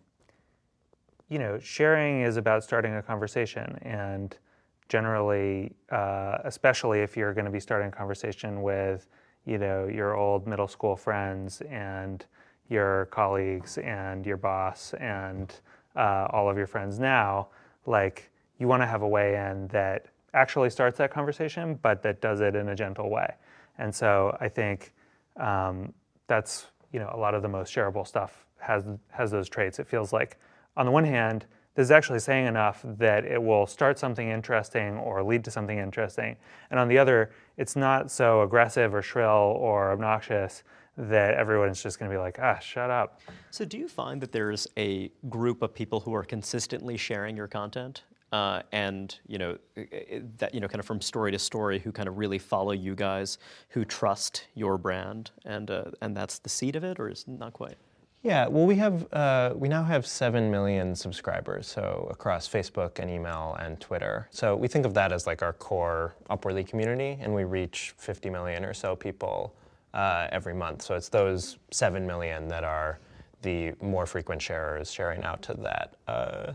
you know, sharing is about starting a conversation, and generally, uh, especially if you're going to be starting a conversation with, you know, your old middle school friends and your colleagues and your boss and uh, all of your friends now, like, you want to have a way in that actually starts that conversation, but that does it in a gentle way. And so I think um, that's, you know, a lot of the most shareable stuff has has those traits. It feels like, on the one hand, this is actually saying enough that it will start something interesting or lead to something interesting. And on the other, it's not so aggressive or shrill or obnoxious that everyone's just going to be like, ah, shut up. So do you find that there's a group of people who are consistently sharing your content? Uh, and you know that you know kind of from story to story, who kind of really follow you guys, who trust your brand, and uh, and that's the seed of it, or is it not quite? Yeah, well, we have uh, we now have seven million subscribers, so across Facebook and email and Twitter. So we think of that as like our core Upworthy community, and we reach fifty million or so people uh, every month. So it's those seven million that are the more frequent sharers sharing out to that. Uh,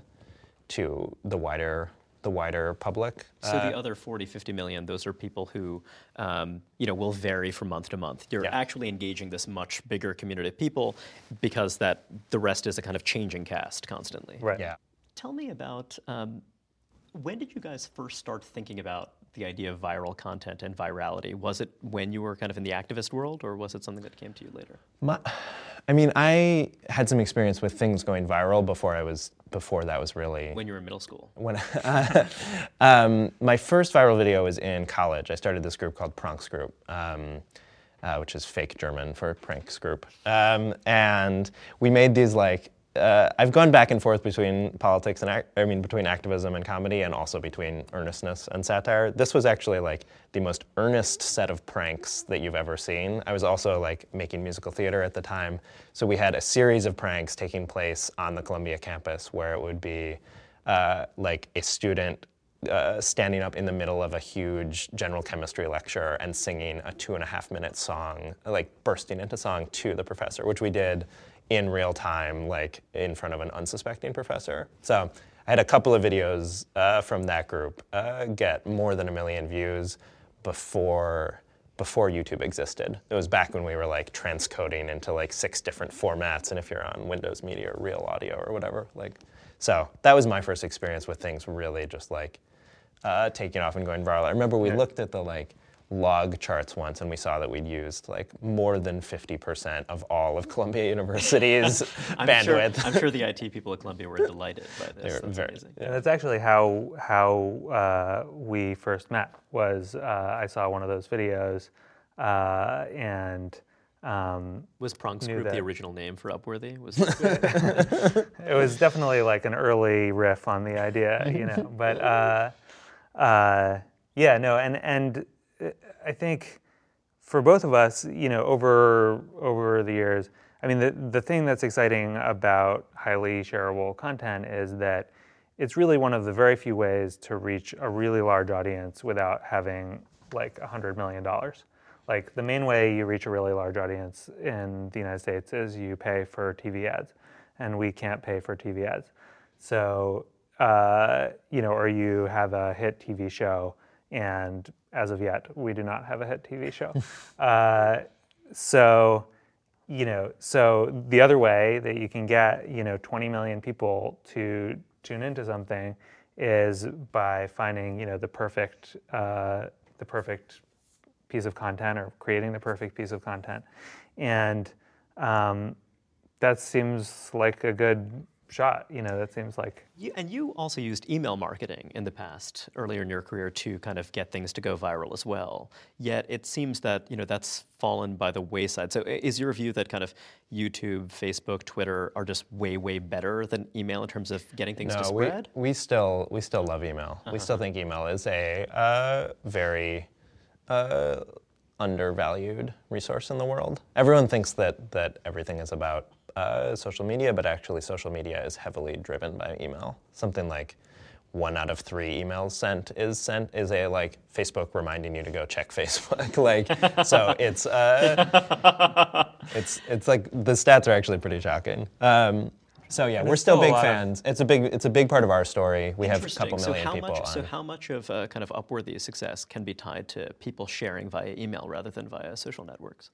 to the wider the wider public. So uh, the other forty, fifty million, those are people who um, you know, will vary from month to month. You're yeah. actually engaging this much bigger community of people because that the rest is a kind of changing cast constantly. Right. Yeah. Tell me about, um, when did you guys first start thinking about the idea of viral content and virality? Was it when you were kind of in the activist world, or was it something that came to you later? My, I mean, I had some experience with things going viral before I was before that was really. When you were in middle school. When uh, um, my first viral video was in college. I started this group called Pranks Group, um, uh, which is fake German for Pranks Group, um, and we made these like. Uh, I've gone back and forth between politics and ac- I mean between activism and comedy, and also between earnestness and satire. This was actually like the most earnest set of pranks that you've ever seen. I was also like making musical theater at the time, so we had a series of pranks taking place on the Columbia campus where it would be uh, like a student uh, standing up in the middle of a huge general chemistry lecture and singing a two and a half minute song, like bursting into song to the professor, which we did in real time, like in front of an unsuspecting professor. So I had a couple of videos uh, from that group uh, get more than a million views before before YouTube existed. It was back when we were like transcoding into like six different formats, and if you're on Windows Media or Real Audio or whatever, like, so that was my first experience with things really just like uh, taking off and going viral. I remember we Yeah. looked at the like log charts once, and we saw that we'd used like more than fifty percent of all of Columbia University's I'm bandwidth. Sure, I'm sure the I T people at Columbia were delighted by this. They were That's very- amazing. And that's actually how how uh, we first met. Was uh, I saw one of those videos, uh, and um, Was Pranks knew Group the that. original name for Upworthy? Was it was definitely like an early riff on the idea, you know. But uh, uh, yeah, no, and and I think for both of us, you know, over over the years, I mean, the the thing that's exciting about highly shareable content is that it's really one of the very few ways to reach a really large audience without having like a hundred million dollars. Like the main way you reach a really large audience in the United States is you pay for T V ads, and we can't pay for T V ads. So, uh, you know, or you have a hit T V show, and as of yet, we do not have a hit T V show. uh, so, you know, so the other way that you can get, you know, twenty million people to tune into something is by finding, you know, the perfect, uh, the perfect piece of content, or creating the perfect piece of content, and um, that seems like a good shot. You know, that seems like. You, and you also used email marketing in the past, earlier in your career, to kind of get things to go viral as well. Yet it seems that, you know, that's fallen by the wayside. So is your view that kind of YouTube, Facebook, Twitter are just way, way better than email in terms of getting things no, to spread? we we still we still love email. Uh-huh. We still think email is a uh, very uh, undervalued resource in the world. Everyone thinks that that everything is about uh, social media, but actually social media is heavily driven by email. Something like one out of three emails sent is sent is a like Facebook reminding you to go check Facebook. like so it's uh, it's it's like the stats are actually pretty shocking. Um, so yeah, And we're it's still still a big lot of- fans. It's a big it's a big part of our story. We have a Interesting. couple so million how people much, on. So how much of uh, kind of Upworthy's success can be tied to people sharing via email rather than via social networks?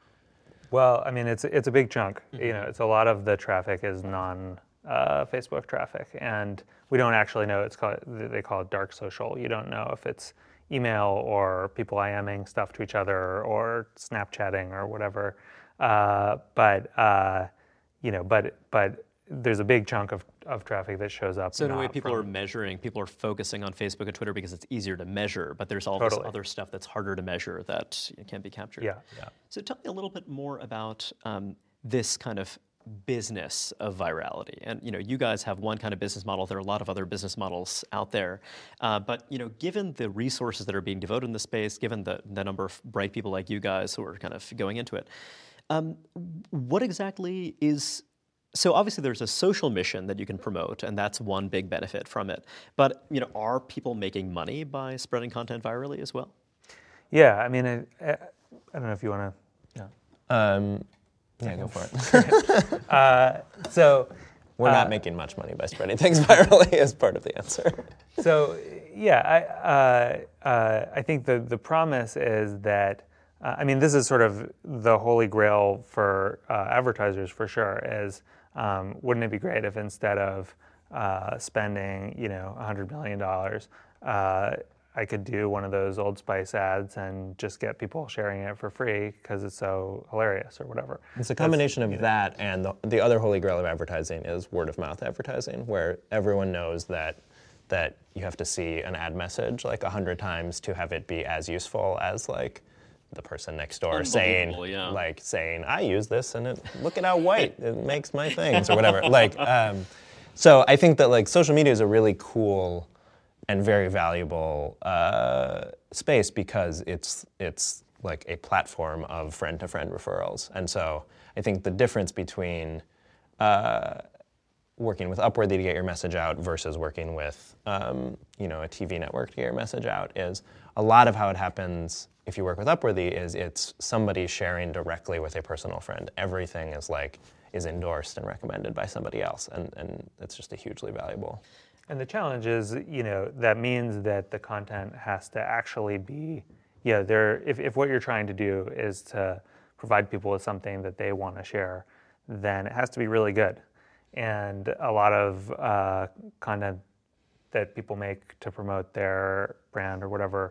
Well, I mean, it's it's a big chunk. You know, it's a lot of the traffic is non uh, Facebook traffic, and we don't actually know. It's called they call it dark social. You don't know if it's email or people IMing stuff to each other or Snapchatting or whatever. Uh, but uh, you know, but but there's a big chunk of, of traffic that shows up. So in a way, not people from- are measuring, people are focusing on Facebook and Twitter because it's easier to measure, but there's all Totally. this other stuff that's harder to measure that can't be captured. Yeah, yeah. So tell me a little bit more about um, this kind of business of virality. And you know, you guys have one kind of business model. There are a lot of other business models out there. Uh, but you know, given the resources that are being devoted in the space, given the, the number of bright people like you guys who are kind of going into it, um, what exactly is So obviously there's a social mission that you can promote, and that's one big benefit from it. But you know, are people making money by spreading content virally as well? Yeah, I mean, I, I don't know if you want to. Yeah. Um, yeah, go for it. Uh, so. We're Uh, not making much money by spreading things virally as part of the answer. So yeah, I uh, uh, I think the the promise is that uh, I mean this is sort of the holy grail for uh, advertisers for sure. Is um, wouldn't it be great if instead of uh, spending you know a hundred million dollars, uh, I could do one of those Old Spice ads and just get people sharing it for free because it's so hilarious or whatever. It's a combination of that and the, the other holy grail of advertising is word of mouth advertising, where everyone knows that that you have to see an ad message like a hundred times to have it be as useful as like the person next door saying Unbelievable, yeah. like saying I use this and it look at how white it makes my things or whatever. like um, so I think that like social media is a really cool and very valuable uh, space because it's it's like a platform of friend-to-friend referrals. And so I think the difference between uh, working with Upworthy to get your message out versus working with um, you know a T V network to get your message out is a lot of how it happens if you work with Upworthy is it's somebody sharing directly with a personal friend. Everything is like is endorsed and recommended by somebody else, and, and it's just a hugely valuable. And the challenge is, you know, that means that the content has to actually be, you know, there. If, if what you're trying to do is to provide people with something that they want to share, then it has to be really good. And a lot of uh, content that people make to promote their brand or whatever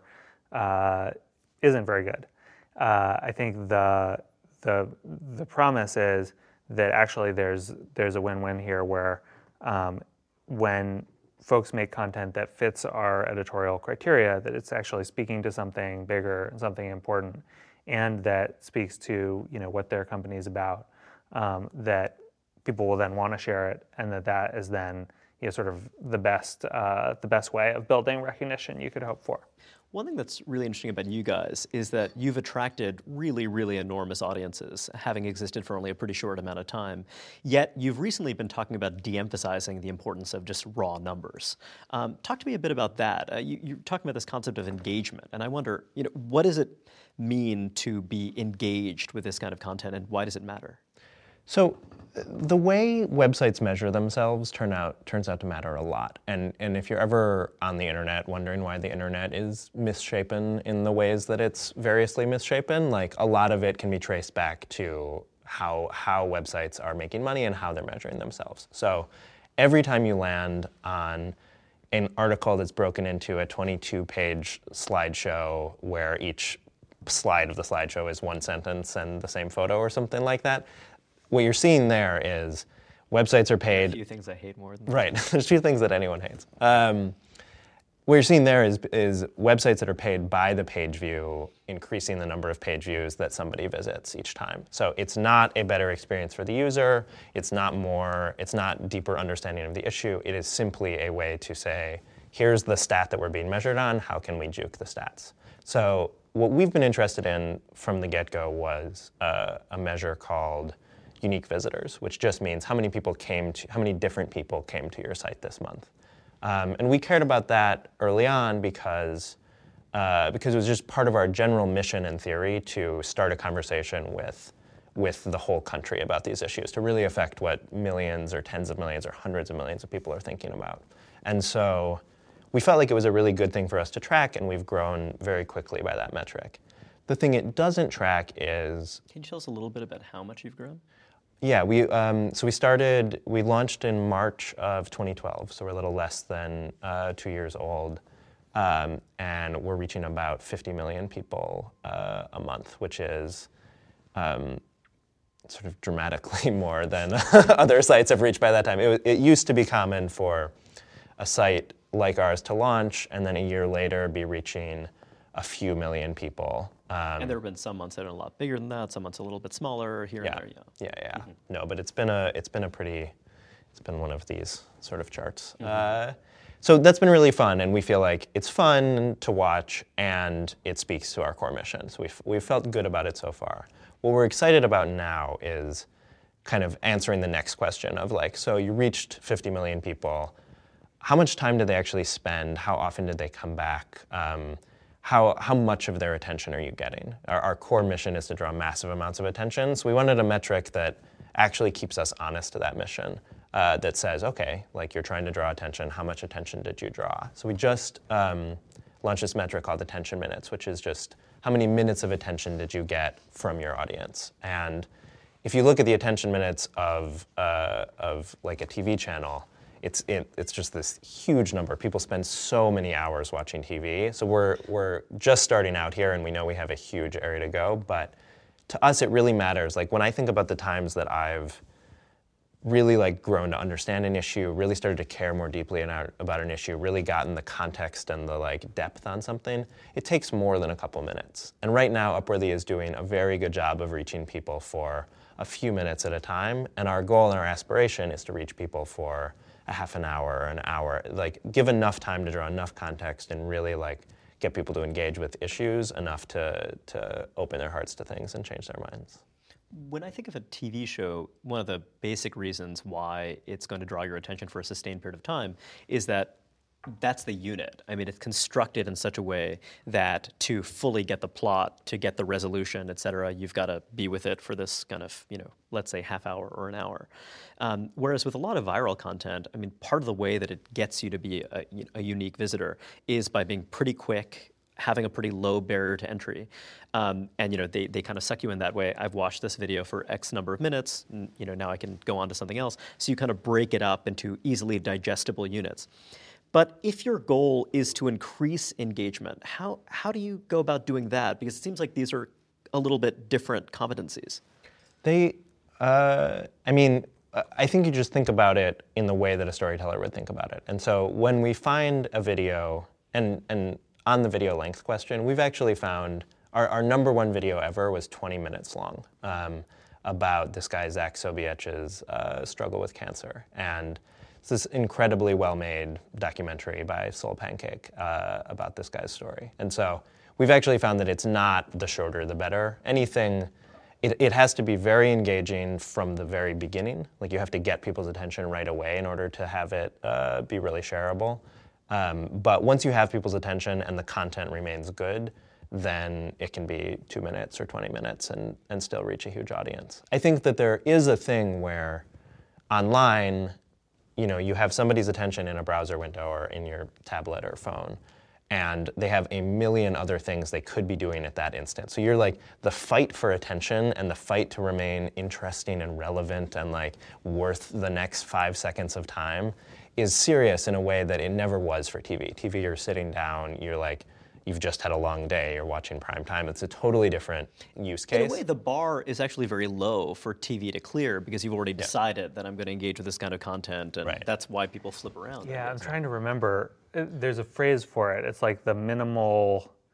uh, isn't very good. Uh, I think the the the promise is that actually there's there's a win-win here where um, when folks make content that fits our editorial criteria, that it's actually speaking to something bigger and something important, and that speaks to you know what their company is about, um, that people will then want to share it, and that that is then you know sort of the best uh, the best way of building recognition you could hope for. One thing that's really interesting about you guys is that you've attracted really, really enormous audiences, having existed for only a pretty short amount of time. Yet you've recently been talking about de-emphasizing the importance of just raw numbers. Um, talk to me a bit about that. Uh, you, you're talking about this concept of engagement, and I wonder, you know, what does it mean to be engaged with this kind of content, and why does it matter? So the way websites measure themselves turn out turns out to matter a lot. And and if you're ever on the internet wondering why the internet is misshapen in the ways that it's variously misshapen, like a lot of it can be traced back to how how websites are making money and how they're measuring themselves. So every time you land on an article that's broken into a twenty-two page slideshow where each slide of the slideshow is one sentence and the same photo or something like that, what you're seeing there is websites are paid. A few things I hate more than Right. There's two things that anyone hates. Um, what you're seeing there is is websites that are paid by the page view, increasing the number of page views that somebody visits each time. So it's not a better experience for the user. It's not more. It's not deeper understanding of the issue. It is simply a way to say, here's the stat that we're being measured on. How can we juke the stats? So what we've been interested in from the get-go was uh, a measure called unique visitors, which just means how many people came to, how many different people came to your site this month. Um, and we cared about that early on because, uh, because it was just part of our general mission and theory to start a conversation with, with the whole country about these issues, to really affect what millions or tens of millions or hundreds of millions of people are thinking about. And so we felt like it was a really good thing for us to track, and we've grown very quickly by that metric. The thing it doesn't track is... Can you tell us a little bit about how much you've grown? Yeah, we um, so we started, we launched in March of twenty twelve, so we're a little less than uh, two years old, um, and we're reaching about fifty million people uh, a month, which is um, sort of dramatically more than other sites have reached by that time. It, it used to be common for a site like ours to launch and then a year later be reaching a few million people. Um, and there have been some months that are a lot bigger than that, some months a little bit smaller here yeah, and there. Yeah, yeah, yeah. Mm-hmm. No, but it's been a it's been a pretty it's been one of these sort of charts. Mm-hmm. Uh, so that's been really fun, and we feel like it's fun to watch, and it speaks to our core mission. So we've we've felt good about it so far. What we're excited about now is kind of answering the next question of like, so you reached fifty million people. How much time did they actually spend? How often did they come back? Um, How, how much of their attention are you getting? Our, our core mission is to draw massive amounts of attention, so we wanted a metric that actually keeps us honest to that mission, uh, that says, okay, like you're trying to draw attention, how much attention did you draw? So we just um, launched this metric called attention minutes, which is just how many minutes of attention did you get from your audience? And if you look at the attention minutes of, uh, of like a T V channel, It's it, it's just this huge number. People spend so many hours watching T V. So we're we're just starting out here, and we know we have a huge area to go. But to us, it really matters. Like when I think about the times that I've really like grown to understand an issue, really started to care more deeply about an issue, really gotten the context and the like depth on something, it takes more than a couple minutes. And right now, Upworthy is doing a very good job of reaching people for a few minutes at a time. And our goal and our aspiration is to reach people for a half an hour or an hour, like give enough time to draw enough context and really like get people to engage with issues enough to, to open their hearts to things and change their minds. When I think of a T V show, one of the basic reasons why it's going to draw your attention for a sustained period of time is that that's the unit. I mean, it's constructed in such a way that to fully get the plot, to get the resolution, et cetera, you've got to be with it for this kind of, you know, let's say half hour or an hour. Um, whereas with a lot of viral content, I mean, part of the way that it gets you to be a, a unique visitor is by being pretty quick, having a pretty low barrier to entry. Um, and, you know, they, they kind of suck you in that way. I've watched this video for X number of minutes, and, you know, now I can go on to something else. So you kind of break it up into easily digestible units. But if your goal is to increase engagement, how, how do you go about doing that? Because it seems like these are a little bit different competencies. They, uh, I mean, I think you just think about it in the way that a storyteller would think about it. And so when we find a video, and, and on the video length question, we've actually found, our, our number one video ever was twenty minutes long, um, about this guy, Zach Sobiecz's uh, struggle with cancer. And it's this incredibly well-made documentary by Soul Pancake uh, about this guy's story. And so we've actually found that it's not the shorter the better. Anything, it, it has to be very engaging from the very beginning. Like you have to get people's attention right away in order to have it uh, be really shareable. Um, but once you have people's attention and the content remains good, then it can be two minutes or twenty minutes and, and still reach a huge audience. I think that there is a thing where online, you know, you have somebody's attention in a browser window or in your tablet or phone, and they have a million other things they could be doing at that instant. So you're like, the fight for attention and the fight to remain interesting and relevant and like worth the next five seconds of time is serious in a way that it never was for T V. T V, you're sitting down, you're like, you've just had a long day, you're watching prime time. It's a totally different use case. In a way, the bar is actually very low for T V to clear because you've already decided yeah. that I'm going to engage with this kind of content, and right. that's why people flip around. Yeah, I'm trying to remember. There's a phrase for it. It's like the minimal,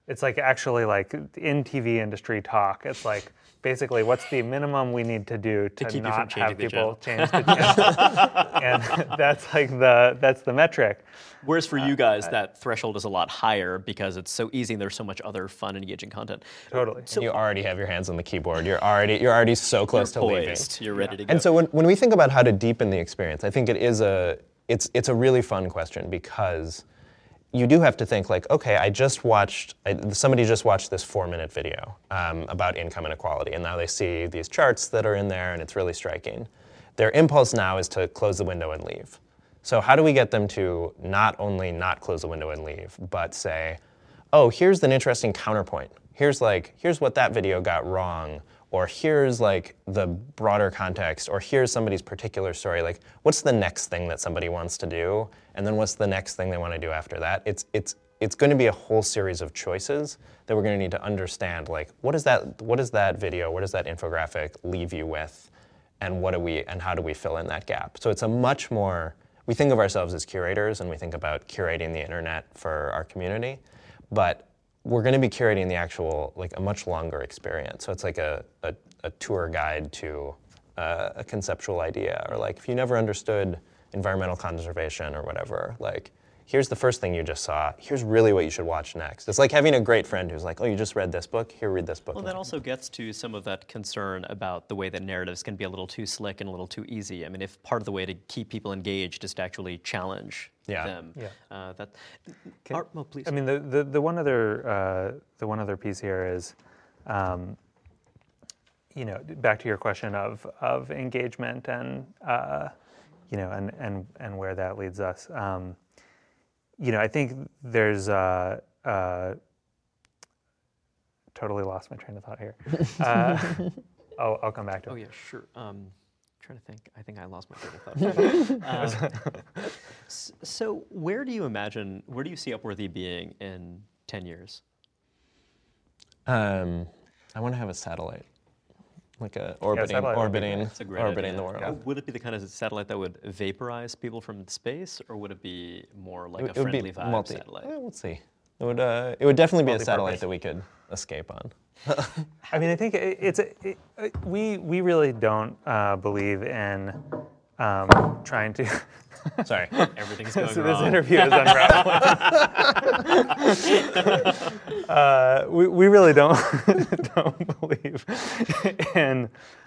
it's like actually like in T V industry talk. It's like basically what's the minimum we need to do to, to not have people channel. change the channel, and that's like the that's the metric. Whereas for you guys, uh, that threshold is a lot higher because it's so easy and there's so much other fun, engaging content. Totally. So you already have your hands on the keyboard. You're already you're already so close you're to poised. leaving. You're ready yeah. to go. And so when, when we think about how to deepen the experience, I think it is a it's it's a really fun question because you do have to think like, okay, I just watched, I, somebody just watched this four-minute video um, about income inequality, and now they see these charts that are in there, and it's really striking. Their impulse now is to close the window and leave. So how do we get them to not only not close the window and leave, but say, oh, here's an interesting counterpoint. Here's like, here's what that video got wrong, or here's like the broader context, or here's somebody's particular story. Like, what's the next thing that somebody wants to do, and then what's the next thing they want to do after that? It's it's it's going to be a whole series of choices that we're going to need to understand. Like, what is that? What is that video? What does that infographic leave you with, and what do we and how do we fill in that gap? So it's a much more. We think of ourselves as curators, and we think about curating the internet for our community, but we're going to be curating the actual, like a much longer experience. So it's like a, a, a tour guide to uh, a conceptual idea, or like if you never understood environmental conservation or whatever, like here's the first thing you just saw, here's really what you should watch next. It's like having a great friend who's like, oh, you just read this book, here, read this book. Well, that also gets to some of that concern about the way that narratives can be a little too slick and a little too easy. I mean, if part of the way to keep people engaged is to actually challenge yeah. them. Yeah. Uh, that, Can, Art, oh, please. I mean, the, the, the one other uh, the one other piece here is, um, you know, back to your question of of engagement and uh, you know, and and and where that leads us. Um, You know, I think there's uh, uh, totally lost my train of thought here. Uh, I'll, I'll come back to it. Oh yeah, sure. Um, trying to think. I think I lost my train of thought. um, so, where do you imagine? Where do you see Upworthy being in ten years? Um, I want to have a satellite, like a orbiting, satellite would be orbiting, great. That's a great orbiting idea. the world. Uh, Would it be the kind of satellite that would vaporize people from space, or would it be more like It a would- it would friendly be vibe multi. satellite? eh, we'll see. It would. Uh, it would definitely be a Multi-purpose. satellite that we could escape on. I mean, I think it, it's a, it, it, we we really don't uh, believe in um, trying to. Sorry. Everything's going So wrong. this interview is unraveling. uh, we we really don't don't believe in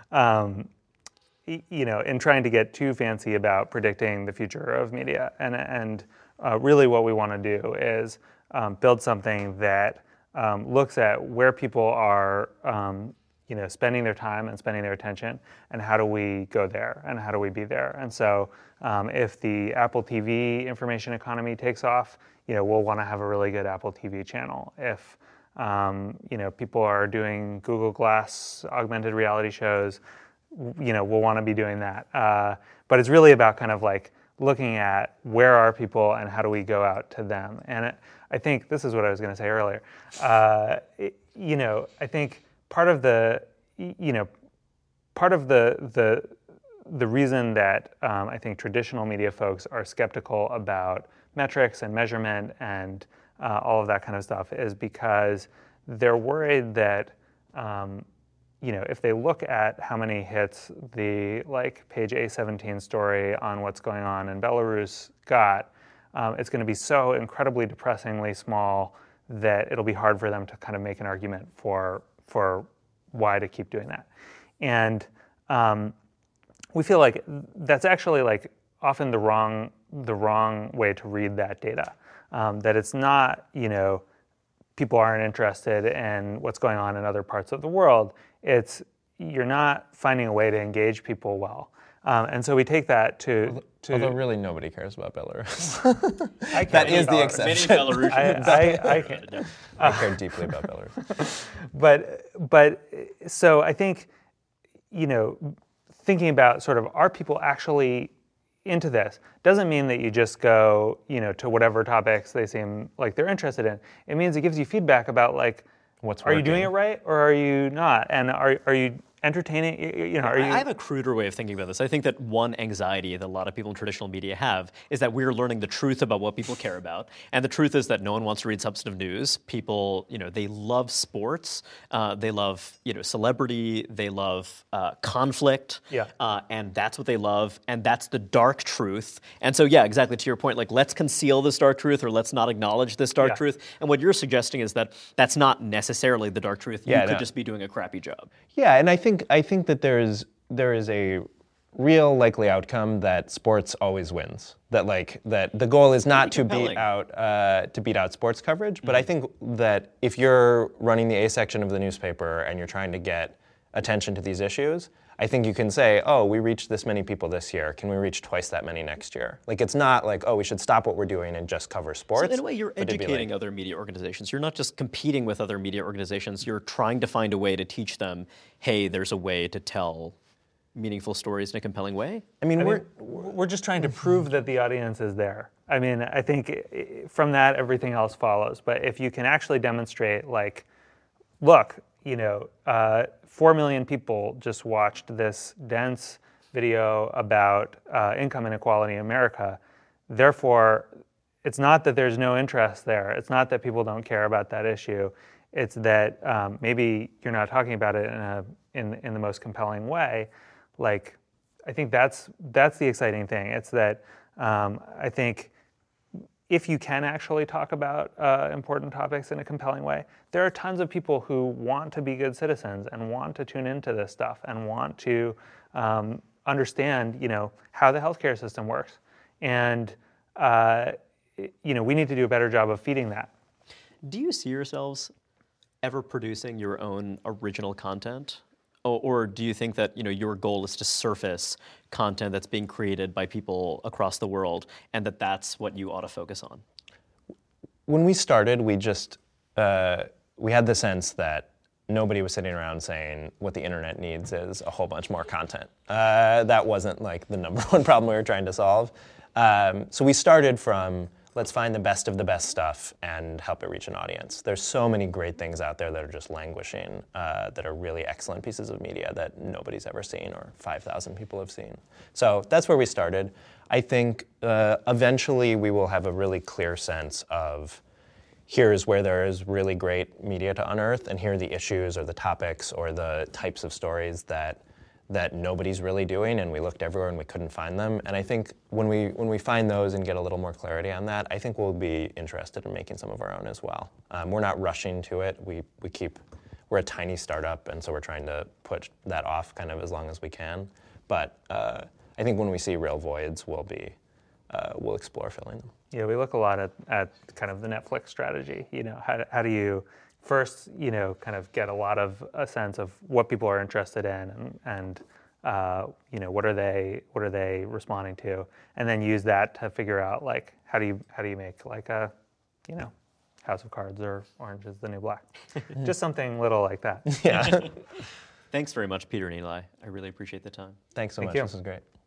um, y- you know in trying to get too fancy about predicting the future of media, and and uh, really what we want to do is um, build something that um, looks at where people are. Um, you know, spending their time and spending their attention, and how do we go there, and how do we be there? And so, um, if the Apple T V information economy takes off, you know, we'll want to have a really good Apple T V channel. If um, you know, people are doing Google Glass augmented reality shows, you know, we'll want to be doing that. Uh, but it's really about kind of like looking at where are people and how do we go out to them. And it, I think this is what I was going to say earlier. Uh, it, you know, I think. Part of the, you know, part of the the the reason that um, I think traditional media folks are skeptical about metrics and measurement and uh, all of that kind of stuff is because they're worried that, um, you know, if they look at how many hits the like page A seventeen story on what's going on in Belarus got, um, it's going to be so incredibly depressingly small that it'll be hard for them to kind of make an argument for. for why to keep doing that. And um, we feel like that's actually like often the wrong the wrong way to read that data. Um, that it's not, you know, people aren't interested in what's going on in other parts of the world. It's you're not finding a way to engage people well. Um, and so we take that to... to Although really nobody cares about Belarus. I that care is the about- exception. Many Belarusians. I, I, I can. I care deeply about Belarus. But but so I think, you know, thinking about sort of are people actually into this doesn't mean that you just go, you know, to whatever topics they seem like they're interested in. It means it gives you feedback about like, What's are you doing working? it right or are you not? And are are you entertaining? You know, are you? I have a cruder way of thinking about this. I think that one anxiety that a lot of people in traditional media have is that we're learning the truth about what people care about, and the truth is that no one wants to read substantive news. People, you know, they love sports, uh, they love, you know, celebrity, they love uh, conflict, yeah. uh, and that's what they love, and that's the dark truth. And so, yeah, exactly to your point, like let's conceal this dark truth or let's not acknowledge this dark yeah. truth. And what you're suggesting is that that's not necessarily the dark truth. Yeah, you could no. just be doing a crappy job. Yeah, and I think I think that there's there is a real likely outcome that sports always wins. That like that the goal is not to beat out uh, to beat out sports coverage, but mm-hmm. I think that if you're running the A section of the newspaper and you're trying to get attention to these issues, I think you can say, oh, we reached this many people this year. Can we reach twice that many next year? Like, it's not like, oh, we should stop what we're doing and just cover sports. So in a way, you're educating like, other media organizations. You're not just competing with other media organizations. You're trying to find a way to teach them, hey, there's a way to tell meaningful stories in a compelling way. I mean, I we're mean, we're just trying to prove that the audience is there. I mean, I think from that, everything else follows. But if you can actually demonstrate, like, look, you know, uh, four million people just watched this dense video about uh, income inequality in America. Therefore, it's not that there's no interest there. It's not that people don't care about that issue. It's that um, maybe you're not talking about it in a in in the most compelling way. Like, I think that's that's the exciting thing. It's that um, I think if you can actually talk about uh, important topics in a compelling way, there are tons of people who want to be good citizens and want to tune into this stuff and want to um, understand, you know, how the healthcare system works. And uh, you know, we need to do a better job of feeding that. Do you see yourselves ever producing your own original content? Or, or do you think that, you know, your goal is to surface content that's being created by people across the world, and that that's what you ought to focus on? When we started, we just uh, we had the sense that nobody was sitting around saying what the internet needs is a whole bunch more content. Uh, that wasn't like the number one problem we were trying to solve. Um, so we started from, let's find the best of the best stuff and help it reach an audience. There's so many great things out there that are just languishing, uh, that are really excellent pieces of media that nobody's ever seen or five thousand people have seen. So that's where we started. I think uh, eventually we will have a really clear sense of here's where there is really great media to unearth, and here are the issues or the topics or the types of stories that that nobody's really doing, and we looked everywhere and we couldn't find them. And I think when we when we find those and get a little more clarity on that, I think we'll be interested in making some of our own as well. Um, we're not rushing to it. We we keep we're a tiny startup, and so we're trying to put that off kind of as long as we can. But uh, I think when we see real voids, we'll be uh, we'll explore filling them. Yeah, we look a lot at, at kind of the Netflix strategy. You know, how how do you first, you know, kind of get a lot of a sense of what people are interested in, and, and uh, you know, what are they what are they responding to, and then use that to figure out like how do you how do you make like a, you know, House of Cards or Orange is the New Black, just something little like that. Yeah. Thanks very much, Peter and Eli. I really appreciate the time. Thanks so Thank much. you. This was great.